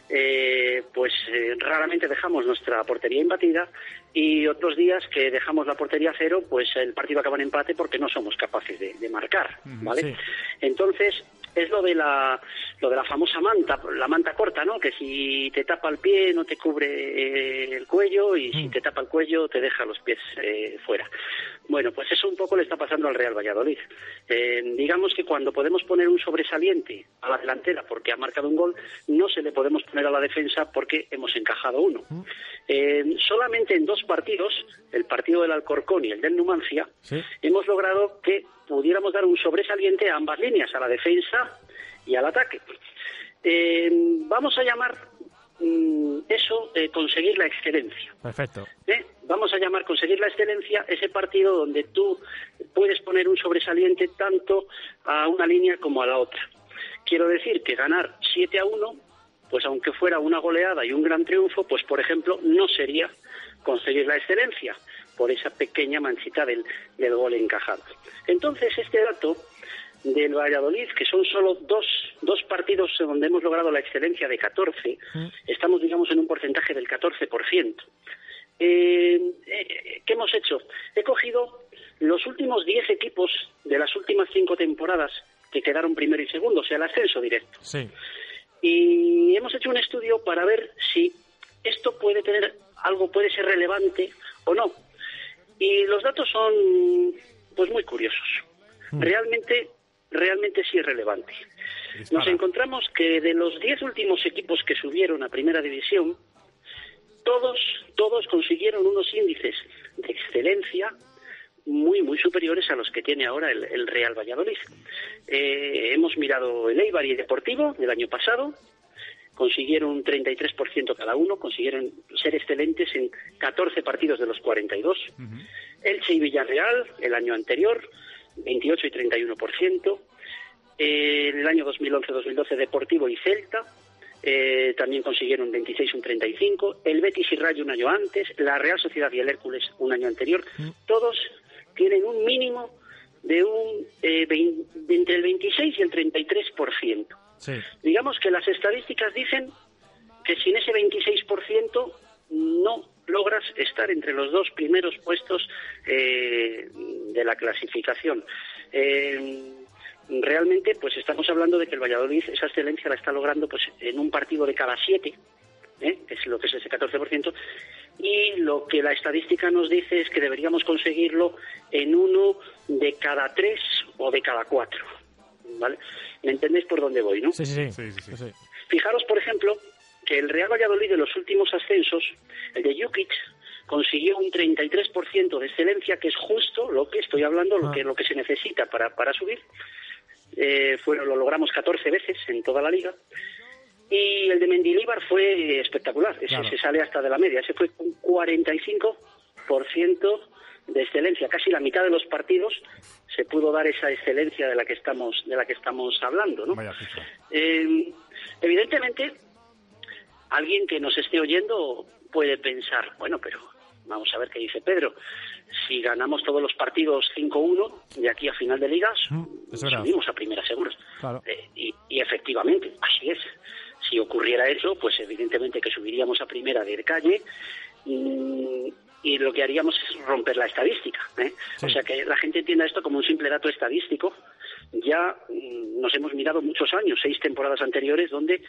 raramente dejamos nuestra portería imbatida, y otros días que dejamos la portería cero, pues el partido acaba en empate porque no somos capaces de marcar, ¿vale? Sí. Entonces, es lo de la famosa manta, la manta corta, ¿no? Que si te tapa el pie no te cubre el cuello, y si te tapa el cuello te deja los pies fuera. Bueno, pues eso un poco le está pasando al Real Valladolid. Digamos que cuando podemos poner un sobresaliente a la delantera porque ha marcado un gol, no se le podemos poner a la defensa porque hemos encajado uno. Solamente en 2 partidos, el partido del Alcorcón y el del Numancia, ¿sí?, hemos logrado que pudiéramos dar un sobresaliente a ambas líneas, a la defensa y al ataque. Vamos a llamar conseguir la excelencia. Perfecto. Vamos a llamar conseguir la excelencia ese partido donde tú puedes poner un sobresaliente tanto a una línea como a la otra. Quiero decir que ganar 7-1, pues aunque fuera una goleada y un gran triunfo, pues por ejemplo no sería conseguir la excelencia por esa pequeña manchita del gol encajado. Entonces este dato del Valladolid, que son solo dos partidos donde hemos logrado la excelencia de 14, estamos digamos en un porcentaje del 14%. ¿Qué hemos hecho? He cogido los últimos 10 equipos de las últimas 5 temporadas que quedaron primero y segundo, o sea, el ascenso directo. Sí. Y hemos hecho un estudio para ver si esto puede ser relevante o no. Y los datos son pues muy curiosos. Realmente sí es relevante. Nos encontramos que de los 10 últimos equipos que subieron a Primera División, todos consiguieron unos índices de excelencia muy superiores a los que tiene ahora el Real Valladolid. Hemos mirado el Eibar y el Deportivo del año pasado, consiguieron un 33% cada uno, consiguieron ser excelentes en 14 partidos de los 42. Elche y Villarreal, el año anterior, 28 y 31%. En el año 2011-2012, Deportivo y Celta, también consiguieron 26 y un 35. El Betis y Rayo un año antes, la Real Sociedad y el Hércules un año anterior. Todos tienen un mínimo de entre el 26 y el 33%. Sí. Digamos que las estadísticas dicen que sin ese 26% no logras estar entre los 2 primeros puestos de la clasificación. Realmente, pues estamos hablando de que el Valladolid esa excelencia la está logrando pues en un partido de cada 7, que es lo que es ese 14%, y lo que la estadística nos dice es que deberíamos conseguirlo en 1 de cada 3 o de cada 4, ¿vale? ¿Me entendéis por dónde voy, no? Sí. Fijaros, por ejemplo, que el Real Valladolid de los últimos ascensos, el de Jukic, consiguió un 33% de excelencia, que es justo lo que estoy hablando, lo que se necesita para subir. Lo logramos 14 veces en toda la liga. Y el de Mendilibar fue espectacular, ese se sale hasta de la media, ese fue un 45% de excelencia, casi la mitad de los partidos se pudo dar esa excelencia de la que estamos hablando, ¿no? Evidentemente, alguien que nos esté oyendo puede pensar, bueno, pero vamos a ver qué dice Pedro. Si ganamos todos los partidos 5-1 de aquí a final de ligas, subimos a primera seguros. Claro. Y efectivamente, así es. Si ocurriera eso, pues evidentemente que subiríamos a primera de calle y lo que haríamos es romper la estadística. Sí. O sea, que la gente entienda esto como un simple dato estadístico. Ya nos hemos mirado muchos años, 6 temporadas anteriores, donde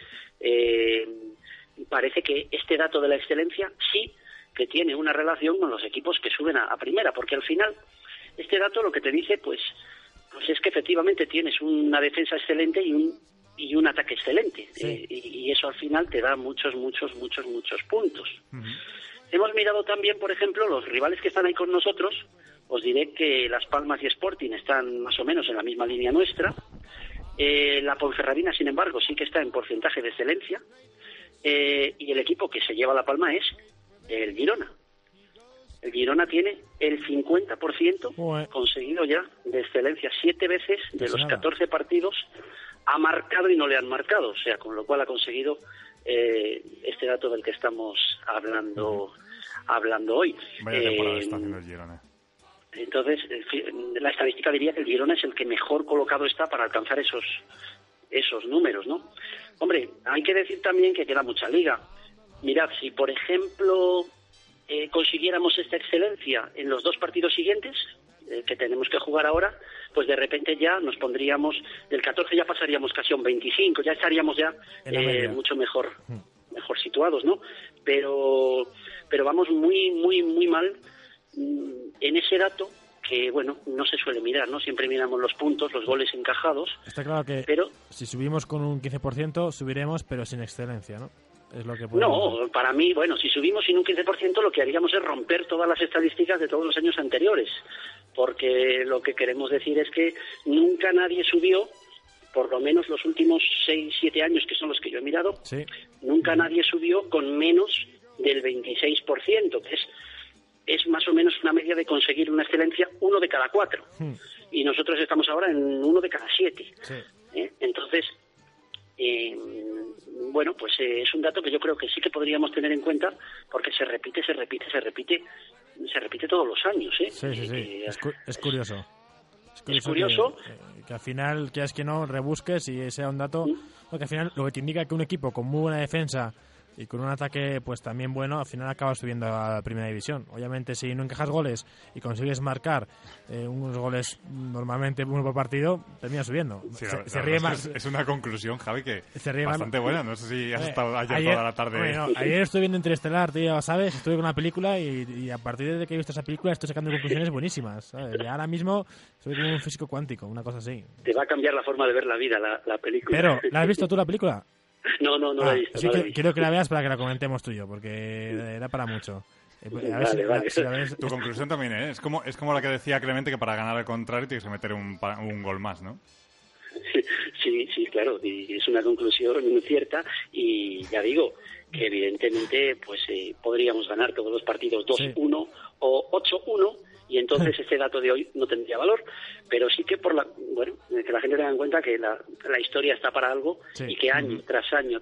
parece que este dato de la excelencia sí que tiene una relación con los equipos que suben a primera, porque al final este dato lo que te dice pues es que efectivamente tienes una defensa excelente y un ataque excelente, sí. Y eso al final te da muchos puntos. Hemos mirado también, por ejemplo, los rivales que están ahí con nosotros. Os diré que Las Palmas y Sporting están más o menos en la misma línea nuestra. La Ponferradina, sin embargo, sí que está en porcentaje de excelencia. Y el equipo que se lleva La Palma es el Girona. El Girona tiene el 50% conseguido ya de excelencia. 7 veces de los 14 partidos ha marcado y no le han marcado. O sea, con lo cual ha conseguido este dato del que estamos hablando hoy. Vaya temporada está haciendo el Girona. Entonces, la estadística diría que el Girona es el que mejor colocado está para alcanzar esos números, ¿no? Hombre, hay que decir también que queda mucha liga. Mirad, si por ejemplo consiguiéramos esta excelencia en los 2 partidos siguientes que tenemos que jugar ahora, pues de repente ya nos pondríamos, del 14 ya pasaríamos casi a un 25, ya estaríamos ya mucho mejor situados, ¿no? Pero vamos muy mal en ese dato que, bueno, no se suele mirar, ¿no? Siempre miramos los puntos, los goles encajados. Está claro que si subimos con un 15% subiremos, pero sin excelencia, ¿no? Es lo que no, para mí, bueno, si subimos sin un 15%, lo que haríamos es romper todas las estadísticas de todos los años anteriores, porque lo que queremos decir es que nunca nadie subió por lo menos los últimos 6-7 años, que son los que yo he mirado, nunca nadie subió con menos del 26%, que es más o menos una media de conseguir una excelencia 1 de cada 4. Y nosotros estamos ahora en 1 de cada 7. Entonces, bueno, pues es un dato que yo creo que sí que podríamos tener en cuenta, porque se repite todos los años. Sí. Es curioso. Es curioso. Que al final, que es que no rebusques y sea un dato, porque al final lo que te indica que un equipo con muy buena defensa y con un ataque pues también bueno, al final acabas subiendo a la primera división. Obviamente, si no encajas goles y consigues marcar unos goles normalmente uno por partido, terminas subiendo. Sí, se ríe más. Es una conclusión, Javi, que bastante buena. No sé si has estado ayer toda la tarde. Bueno, ayer estoy viendo Interestelar, tío, ¿sabes? Estuve con una película y a partir de que he visto esa película estoy sacando conclusiones buenísimas, ¿sabes? Y ahora mismo soy como un físico cuántico, una cosa así. Te va a cambiar la forma de ver la vida, la película. Pero, ¿la has visto tú la película? No la he visto. Sí, quiero que la veas para que la comentemos tú y yo, porque da para mucho. A ver si la ves. Tu conclusión también, es como la que decía Clemente, que para ganar al contrario tienes que meter un gol más, ¿no? Sí, claro, y es una conclusión cierta, y ya digo que evidentemente pues podríamos ganar todos los partidos 2-1 o 8-1, y entonces este dato de hoy no tendría valor, pero sí que que la gente tenga en cuenta que la historia está para algo, y que año tras año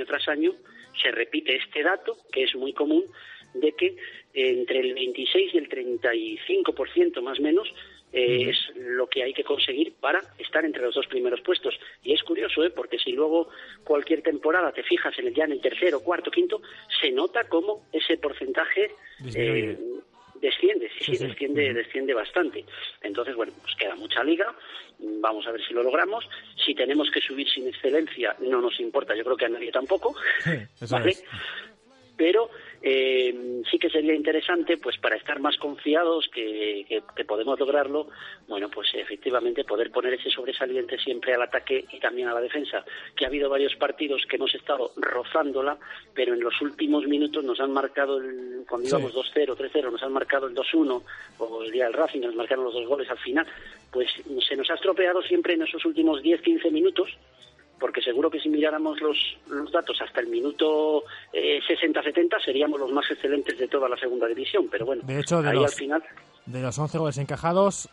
se repite este dato, que es muy común, de que entre el 26 y el 35% más o menos es lo que hay que conseguir para estar entre los 2 primeros puestos. Y es curioso, porque si luego cualquier temporada te fijas ya en el tercero, cuarto, quinto, se nota cómo ese porcentaje desciende, desciende bastante. Entonces, bueno, pues queda mucha liga, vamos a ver si lo logramos. Si tenemos que subir sin excelencia, no nos importa, yo creo que a nadie tampoco, ¿vale? Pero sí que sería interesante, pues para estar más confiados que podemos lograrlo, bueno, pues efectivamente poder poner ese sobresaliente siempre al ataque y también a la defensa, que ha habido varios partidos que hemos estado rozándola, pero en los últimos minutos nos han marcado, cuando íbamos 2-0, 3-0, nos han marcado el 2-1, o el día del Racing nos marcaron los 2 goles al final, pues se nos ha estropeado siempre en esos últimos 10-15 minutos, porque seguro que si miráramos los datos hasta el minuto 60-70 seríamos los más excelentes de toda la segunda división, pero bueno, de hecho, al final... De los 11 goles encajados,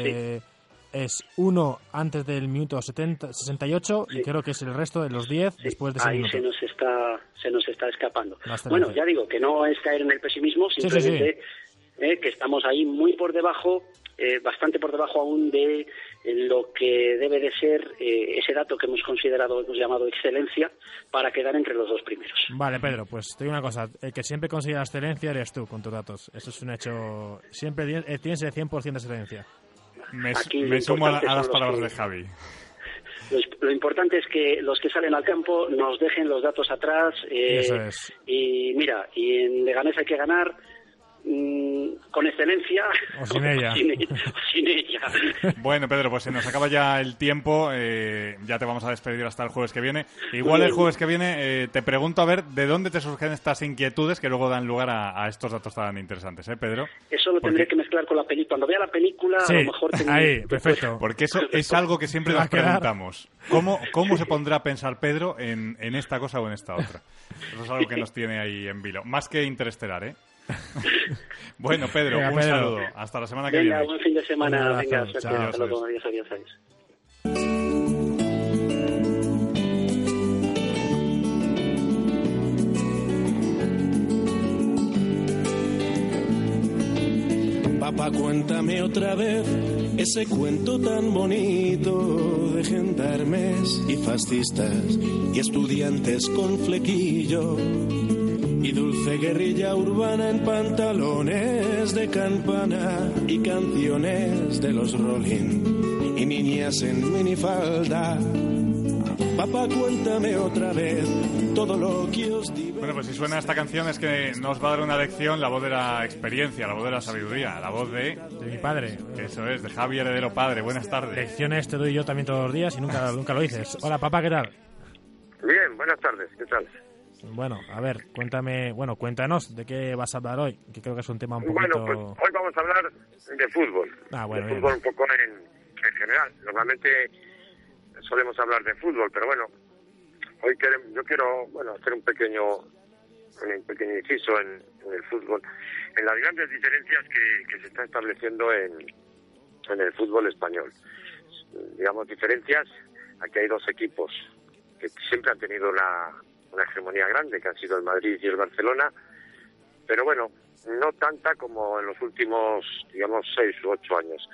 es 1 antes del minuto 68 y creo que es el resto de los 10 después de ese minuto. Se nos está escapando. Bueno, ya digo, que no es caer en el pesimismo, simplemente que estamos ahí muy por debajo, bastante por debajo aún de lo que debe de ser ese dato que hemos llamado excelencia, para quedar entre los 2 primeros. Vale, Pedro, pues te digo una cosa, el que siempre consigue la excelencia eres tú con tus datos, eso es un hecho, siempre tienes el 100% de excelencia. Me sumo a las palabras de Javi. Lo importante es que los que salen al campo nos dejen los datos atrás, eso es. Y mira, y en Leganés hay que ganar con excelencia o sin ella. Sin ella. Bueno, Pedro, pues se nos acaba ya el tiempo, ya te vamos a despedir hasta el jueves que viene. Igual el jueves que viene te pregunto a ver de dónde te surgen estas inquietudes que luego dan lugar a estos datos tan interesantes, Pedro. Eso lo tendré que mezclar con la película. Cuando vea la película, a lo mejor ahí, perfecto. Porque eso es algo que siempre nos preguntamos. ¿Cómo se pondrá a pensar Pedro en esta cosa o en esta otra? Eso es algo que nos tiene ahí en vilo. Más que Interestelar, Bueno, Pedro, un saludo. Hasta la semana que viene. Buen fin de semana. Venga, adiós. Papá, cuéntame otra vez ese cuento tan bonito de gendarmes y fascistas y estudiantes con flequillo y dulce guerrilla urbana en pantalones de campana y canciones de los Rolling y niñas en minifalda. Papá, cuéntame otra vez todo lo que os digo. Bueno, pues si suena esta canción es que nos va a dar una lección, la voz de la experiencia, la voz de la sabiduría, la voz de mi padre. Eso es, de Javi Heredero padre. Buenas tardes. Lecciones te doy yo también todos los días y nunca lo dices. Hola, papá, ¿qué tal? Bien, buenas tardes, ¿qué tal? Bueno, a ver, cuéntanos de qué vas a hablar hoy, que creo que es un tema un poquito... Bueno, pues hoy vamos a hablar de fútbol. Bueno, de fútbol un poco en general. Normalmente solemos hablar de fútbol, pero bueno, hoy yo quiero hacer un pequeño inciso en el fútbol, en las grandes diferencias que se están estableciendo en el fútbol español. Digamos, diferencias, aquí hay dos equipos que siempre han tenido una hegemonía grande, que han sido el Madrid y el Barcelona, pero bueno, no tanta como en los últimos, digamos, 6 u 8 años.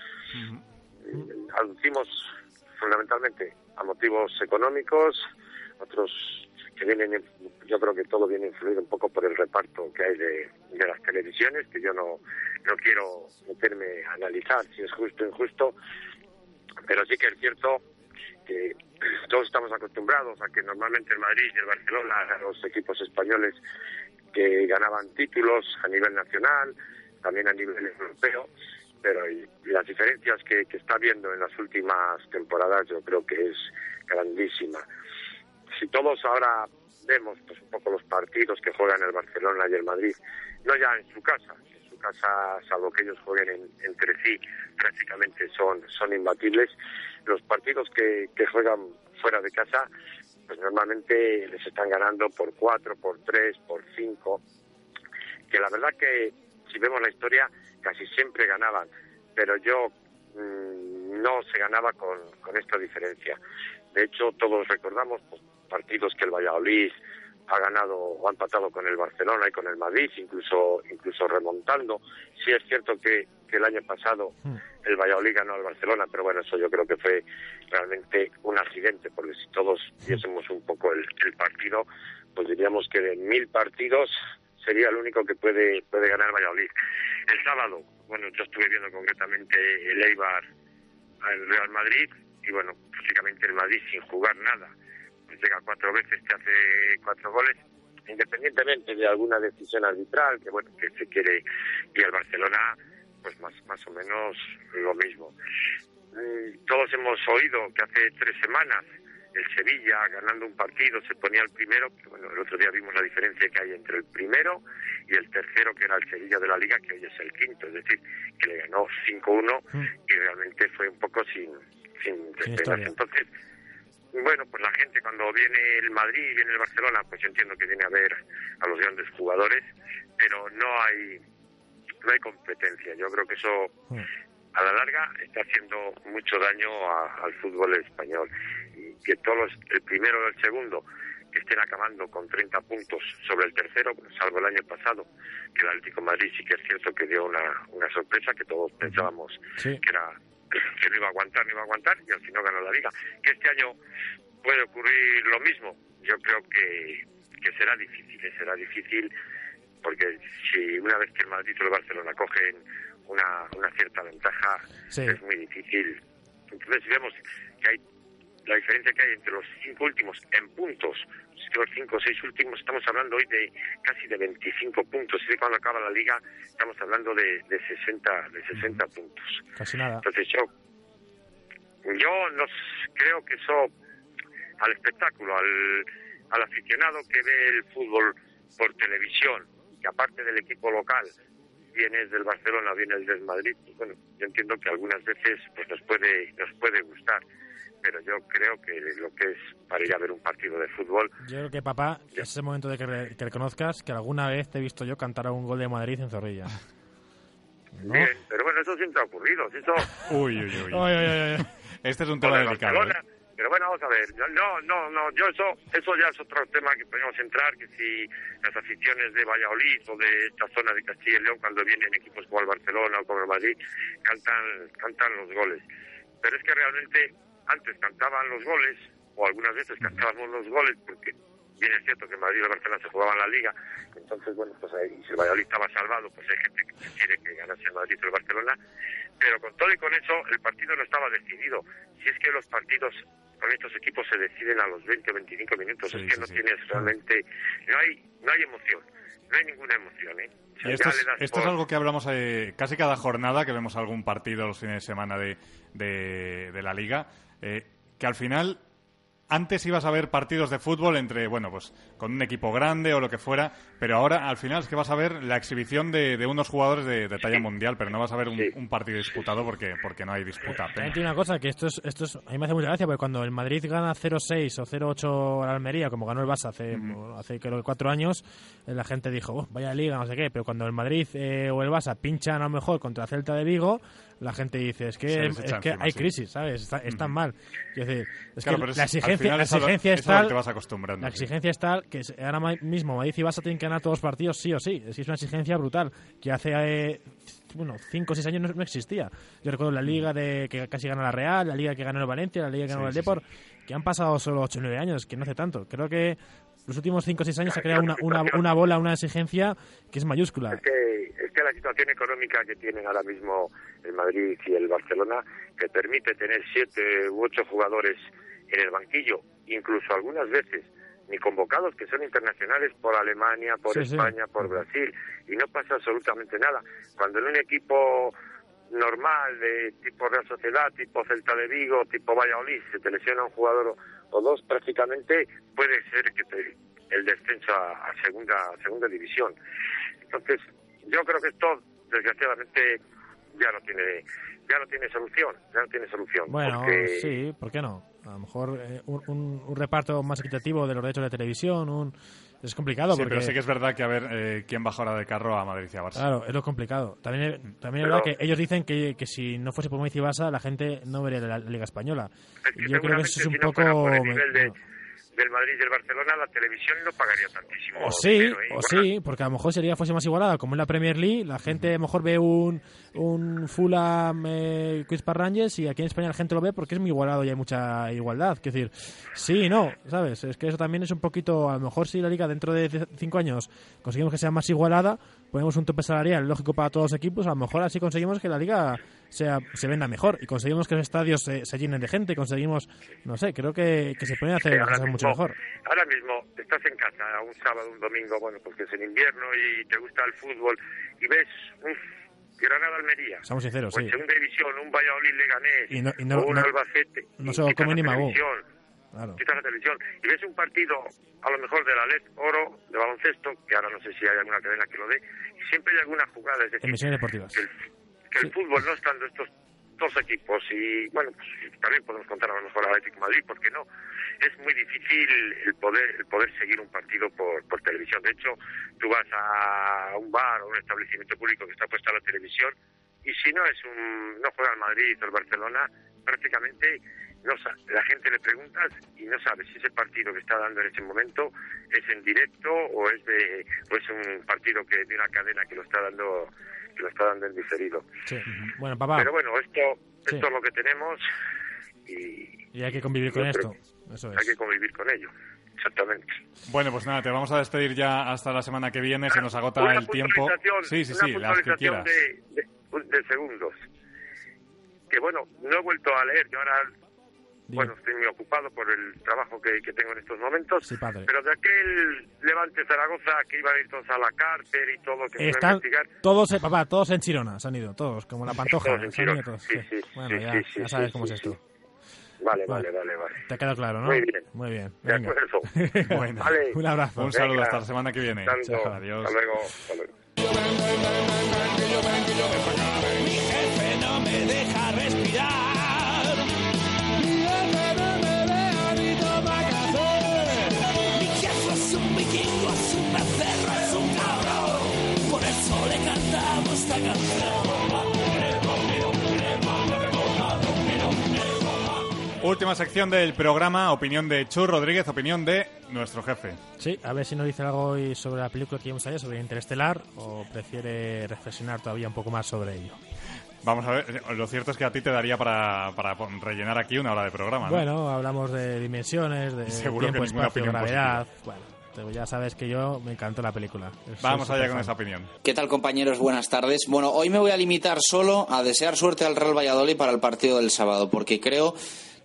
Aducimos fundamentalmente a motivos económicos, otros que vienen, yo creo que todo viene influido un poco por el reparto que hay de las televisiones, que yo no quiero meterme a analizar si es justo o injusto, pero sí que es cierto que todos estamos acostumbrados a que normalmente el Madrid y el Barcelona eran los equipos españoles que ganaban títulos a nivel nacional, también a nivel europeo, pero y las diferencias que está habiendo en las últimas temporadas yo creo que es grandísima. Si todos ahora vemos pues un poco los partidos que juegan el Barcelona y el Madrid, no ya en su casa, salvo que ellos jueguen entre sí, prácticamente son imbatibles. Los partidos que juegan fuera de casa, pues normalmente les están ganando por 4, por 3, por 5, que la verdad que si vemos la historia casi siempre ganaban, pero no se ganaba con esta diferencia. De hecho, todos recordamos pues, partidos que el Valladolid ha ganado o ha empatado con el Barcelona y con el Madrid, incluso remontando. Sí es cierto que el año pasado el Valladolid ganó al Barcelona, pero bueno, eso yo creo que fue realmente un accidente, porque si todos viésemos un poco el partido, pues diríamos que de 1000 partidos sería el único que puede ganar el Valladolid. El sábado, bueno, yo estuve viendo concretamente el Eibar al Real Madrid, y bueno, prácticamente el Madrid sin jugar nada, pues llega 4 veces, te hace 4 goles, independientemente de alguna decisión arbitral, que se quiere, y el Barcelona, pues más o menos lo mismo. Todos hemos oído que hace 3 semanas el Sevilla, ganando un partido, se ponía el primero, pero bueno, el otro día vimos la diferencia que hay entre el primero y el tercero, que era el Sevilla de la Liga, que hoy es el quinto, es decir, que le ganó 5-1 y realmente fue un poco sin despenas. Entonces, bueno, pues la gente cuando viene el Madrid y viene el Barcelona, pues yo entiendo que viene a ver a los grandes jugadores, pero no hay competencia. Yo creo que eso a la larga está haciendo mucho daño al fútbol español, y que todos el primero y el segundo que estén acabando con 30 puntos sobre el tercero, salvo el año pasado, que el Atlético de Madrid sí que es cierto que dio una sorpresa, que todos pensábamos que no iba a aguantar, y al final ganó la Liga. Que este año puede ocurrir lo mismo. Yo creo que será difícil, porque si una vez que el Madrid o el Barcelona cogen una cierta ventaja, es muy difícil. Entonces, si vemos que hay la diferencia que hay entre los 5 últimos en puntos, es que los 5 o 6 últimos, estamos hablando hoy de casi de 25 puntos, y cuando acaba la Liga estamos hablando de 60 puntos. Casi nada. Entonces yo no creo que eso al espectáculo, al aficionado que ve el fútbol por televisión, que aparte del equipo local viene del Barcelona, viene el del Madrid, y bueno, yo entiendo que algunas veces pues nos puede gustar, pero yo creo que lo que es para ir a ver un partido de fútbol... Yo creo que, papá, es el momento de que reconozcas que alguna vez te he visto yo cantar a un gol de Madrid en Zorrilla. ¿No? Bien, pero bueno, eso siempre ha ocurrido. Eso... Uy. Este es un tema delicado. Pero bueno, vamos a ver. Yo eso ya es otro tema que podemos entrar, que si las aficiones de Valladolid o de esta zona de Castilla y León, cuando vienen equipos como el Barcelona o como el Madrid, cantan los goles. Pero es que realmente antes cantaban los goles, o algunas veces cantábamos los goles, porque bien es cierto que Madrid y el Barcelona se jugaban la Liga, entonces bueno, pues ahí, si el Valladolid estaba salvado, pues hay gente que quiere que ganase el Madrid o el Barcelona, pero con todo y con eso el partido no estaba decidido. Si es que los partidos con estos equipos se deciden a los 20 o 25 minutos, es que no tienes realmente, no hay emoción, no hay ninguna emoción, O sea, y esto es algo que hablamos casi cada jornada que vemos algún partido los fines de semana de la Liga, que al final antes ibas a ver partidos de fútbol entre, bueno, pues con un equipo grande o lo que fuera, pero ahora al final es que vas a ver la exhibición de unos jugadores de talla mundial, pero no vas a ver un partido disputado porque no hay disputa. Hay una cosa, que esto es a mí me hace mucha gracia, porque cuando el Madrid gana 0-6 o 0-8 a la Almería, como ganó el Barça hace creo que 4 años, la gente dijo, vaya liga, no sé qué, pero cuando el Madrid o el Barça pinchan a lo mejor contra Celta de Vigo, la gente dice, es que hay crisis, ¿sabes? Están mal. Es decir, claro, que la exigencia es tal, te vas acostumbrando. La exigencia es tal que ahora mismo Madrid y Barça tienen que ganar todos los partidos sí o sí. Es una exigencia brutal que hace 5 o 6 años no existía. Yo recuerdo la liga que casi ganó la Real, la liga que ganó el Valencia, la liga que ganó el Depor, que han pasado solo 8 o 9 años, que no hace tanto. Creo que los últimos 5 o 6 años se ha creado una exigencia que es mayúscula. Es que la situación económica que tienen ahora mismo el Madrid y el Barcelona, que permite tener 7 u 8 jugadores en el banquillo, incluso algunas veces ni convocados, que son internacionales por Alemania, por España, por Brasil, y no pasa absolutamente nada. Cuando en un equipo normal de tipo Real Sociedad, tipo Celta de Vigo, tipo Valladolid, se te lesiona un jugador o dos, prácticamente puede ser que el descenso a segunda división. Entonces, yo creo que esto, desgraciadamente, ya no tiene solución. Bueno, porque... sí, ¿por qué no? A lo mejor un reparto más equitativo de los derechos de televisión, es complicado. Sí, porque... pero sí que es verdad que a ver quién baja ahora de carro a Madrid y a Barça. Claro, es lo complicado. También es verdad que ellos dicen que si no fuese por Madrid y Barça, la gente no vería la Liga Española. Y yo creo que eso es un poco... del Madrid y del Barcelona, la televisión no pagaría tantísimo. Sí, porque a lo mejor fuese más igualada, como en la Premier League, la gente a lo mejor ve un Fulham Queens Park Rangers, y aquí en España la gente lo ve porque es muy igualado y hay mucha igualdad. Es decir, sí, no, ¿sabes? Es que eso también es un poquito, a lo mejor si la Liga dentro de 5 años conseguimos que sea más igualada, ponemos un tope salarial lógico para todos los equipos, a lo mejor así conseguimos que la Liga se venda mejor y conseguimos que los estadios se llenen de gente, conseguimos, no sé, creo que se pueden hacer las cosas mucho mejor. Ahora mismo estás en casa un sábado, un domingo, bueno, porque es en invierno y te gusta el fútbol y ves Granada-Almería, seamos sinceros, o en segunda división, un Valladolid-Leganés o un Albacete, no se lo come ni Magú. Claro. Quitas la televisión y ves un partido a lo mejor de la LED Oro de baloncesto, que ahora no sé si hay alguna cadena que lo dé, y siempre hay alguna jugada, es decir, emisiones deportivas, que el fútbol no estando estos dos equipos, y bueno, pues también podemos contar a lo mejor al Atlético de Madrid, porque no, es muy difícil el poder seguir un partido por televisión. De hecho, tú vas a un bar o un establecimiento público que está puesto a la televisión, y si no no juega el Madrid o el Barcelona, prácticamente la gente le preguntas y no sabe si ese partido que está dando en ese momento es en directo o es un partido de una cadena que lo está dando en diferido. Sí. Bueno, papá. Pero bueno, esto es lo que tenemos y hay que convivir con esto. Eso es. Hay que convivir con ello. Exactamente. Bueno, pues nada, te vamos a despedir ya hasta la semana que viene, se nos agota el tiempo. Sí, las que quieras. De segundos. Que bueno, no he vuelto a leer, yo ahora estoy muy ocupado por el trabajo que tengo en estos momentos, sí, padre. Pero de aquel Levante Zaragoza que iban a ir todos a la cárcel y todo, que están todos en Chirona, se han ido, todos, como la Pantoja, se han ido todos. Sí. Bueno, ya sabes cómo es esto. Vale. Te ha quedado claro, ¿no? Muy bien. Venga. De acuerdo. Bueno, vale. Un abrazo. Un saludo, hasta la semana que viene. Chao, adiós. Hasta luego. Mi jefe no me deja respirar. Mi jefe no me deja ni tomar café. Mi jefe es un vikingo, es un becerro, es un cabrón. Por eso le cantamos esta canción. Última sección del programa, opinión de Chus Rodríguez, opinión de nuestro jefe. Sí, a ver si nos dice algo hoy sobre la película que vimos ayer, sobre Interestelar, o prefiere reflexionar todavía un poco más sobre ello. Vamos a ver, lo cierto es que a ti te daría para rellenar aquí una hora de programa, ¿no? Bueno, hablamos de dimensiones, de tiempo, espacio, gravedad... Bueno, ya sabes que yo me encantó la película. Vamos allá con esa opinión. ¿Qué tal, compañeros? Buenas tardes. Bueno, hoy me voy a limitar solo a desear suerte al Real Valladolid para el partido del sábado, porque creo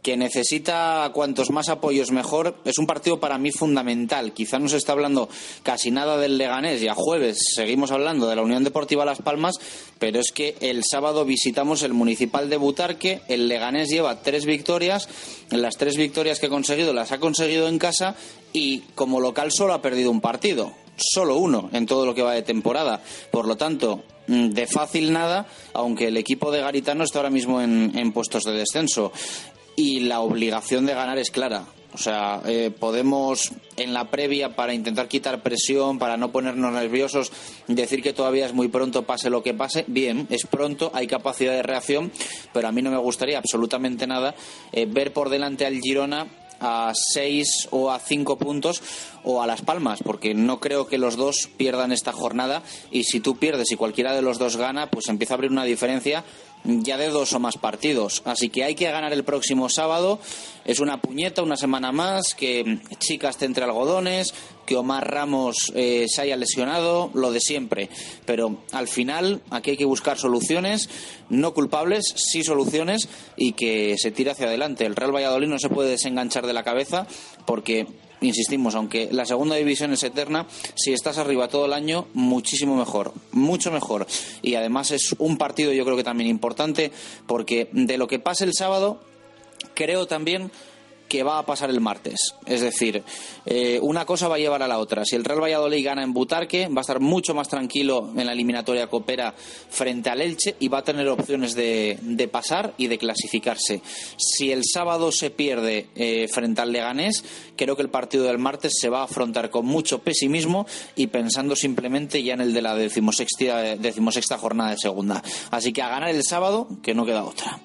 que necesita cuantos más apoyos mejor. Es un partido para mí fundamental. Quizá no se está hablando casi nada del Leganés y a jueves seguimos hablando de la Unión Deportiva Las Palmas, pero es que el sábado visitamos el Municipal de Butarque. El Leganés lleva 3 victorias, las 3 victorias que ha conseguido las ha conseguido en casa y como local solo ha perdido un partido, solo uno en todo lo que va de temporada. Por lo tanto, de fácil nada, aunque el equipo de Garitano está ahora mismo en puestos de descenso. Y la obligación de ganar es clara. O sea, podemos en la previa, para intentar quitar presión, para no ponernos nerviosos, decir que todavía es muy pronto, pase lo que pase. Bien, es pronto, hay capacidad de reacción, pero a mí no me gustaría absolutamente nada ver por delante al Girona a 6 o a 5 puntos o a Las Palmas, porque no creo que los dos pierdan esta jornada, y si tú pierdes y cualquiera de los dos gana, pues empieza a abrir una diferencia ya de 2 o más partidos. Así que hay que ganar el próximo sábado. Es una puñeta, una semana más, que Chica esté entre algodones, que Omar Ramos se haya lesionado, lo de siempre. Pero al final aquí hay que buscar soluciones, no culpables, sí soluciones, y que se tire hacia adelante. El Real Valladolid no se puede desenganchar de la cabeza porque, insistimos, aunque la segunda división es eterna, si estás arriba todo el año, muchísimo mejor, mucho mejor. Y además es un partido, yo creo que también importante, porque de lo que pase el sábado, creo también que va a pasar el martes. Es decir, una cosa va a llevar a la otra. Si el Real Valladolid gana en Butarque, va a estar mucho más tranquilo en la eliminatoria copera frente al Elche y va a tener opciones de pasar y de clasificarse. Si el sábado se pierde frente al Leganés, creo que el partido del martes se va a afrontar con mucho pesimismo y pensando simplemente ya en el de la decimosexta jornada de segunda. Así que a ganar el sábado, que no queda otra.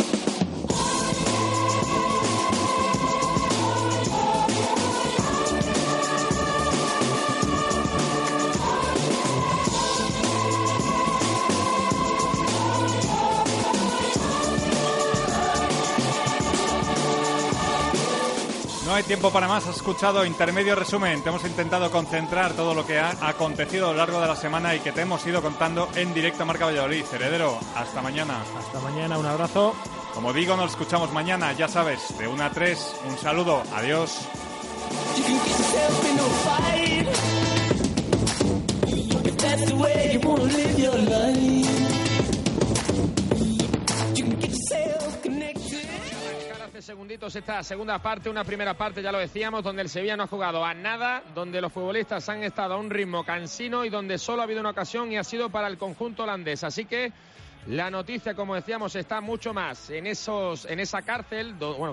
No hay tiempo para más, has escuchado Intermedio Resumen. Te hemos intentado concentrar todo lo que ha acontecido a lo largo de la semana y que te hemos ido contando en directo a Marca Valladolid. Heredero, hasta mañana. Hasta mañana, un abrazo. Como digo, nos escuchamos mañana, ya sabes, de 1 a 3. Un saludo, adiós. Segunditos esta segunda parte, una primera parte, ya lo decíamos, donde el Sevilla no ha jugado a nada, donde los futbolistas han estado a un ritmo cansino y donde solo ha habido una ocasión y ha sido para el conjunto holandés. Así que la noticia, como decíamos, está mucho más en esa cárcel,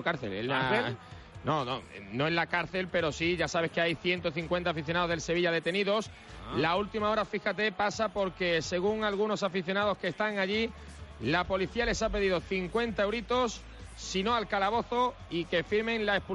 no en la cárcel, pero sí, ya sabes que hay 150 aficionados del Sevilla detenidos. La última hora, fíjate, pasa porque según algunos aficionados que están allí, la policía les ha pedido 50 euritos, si no al calabozo, y que firmen la expulsión.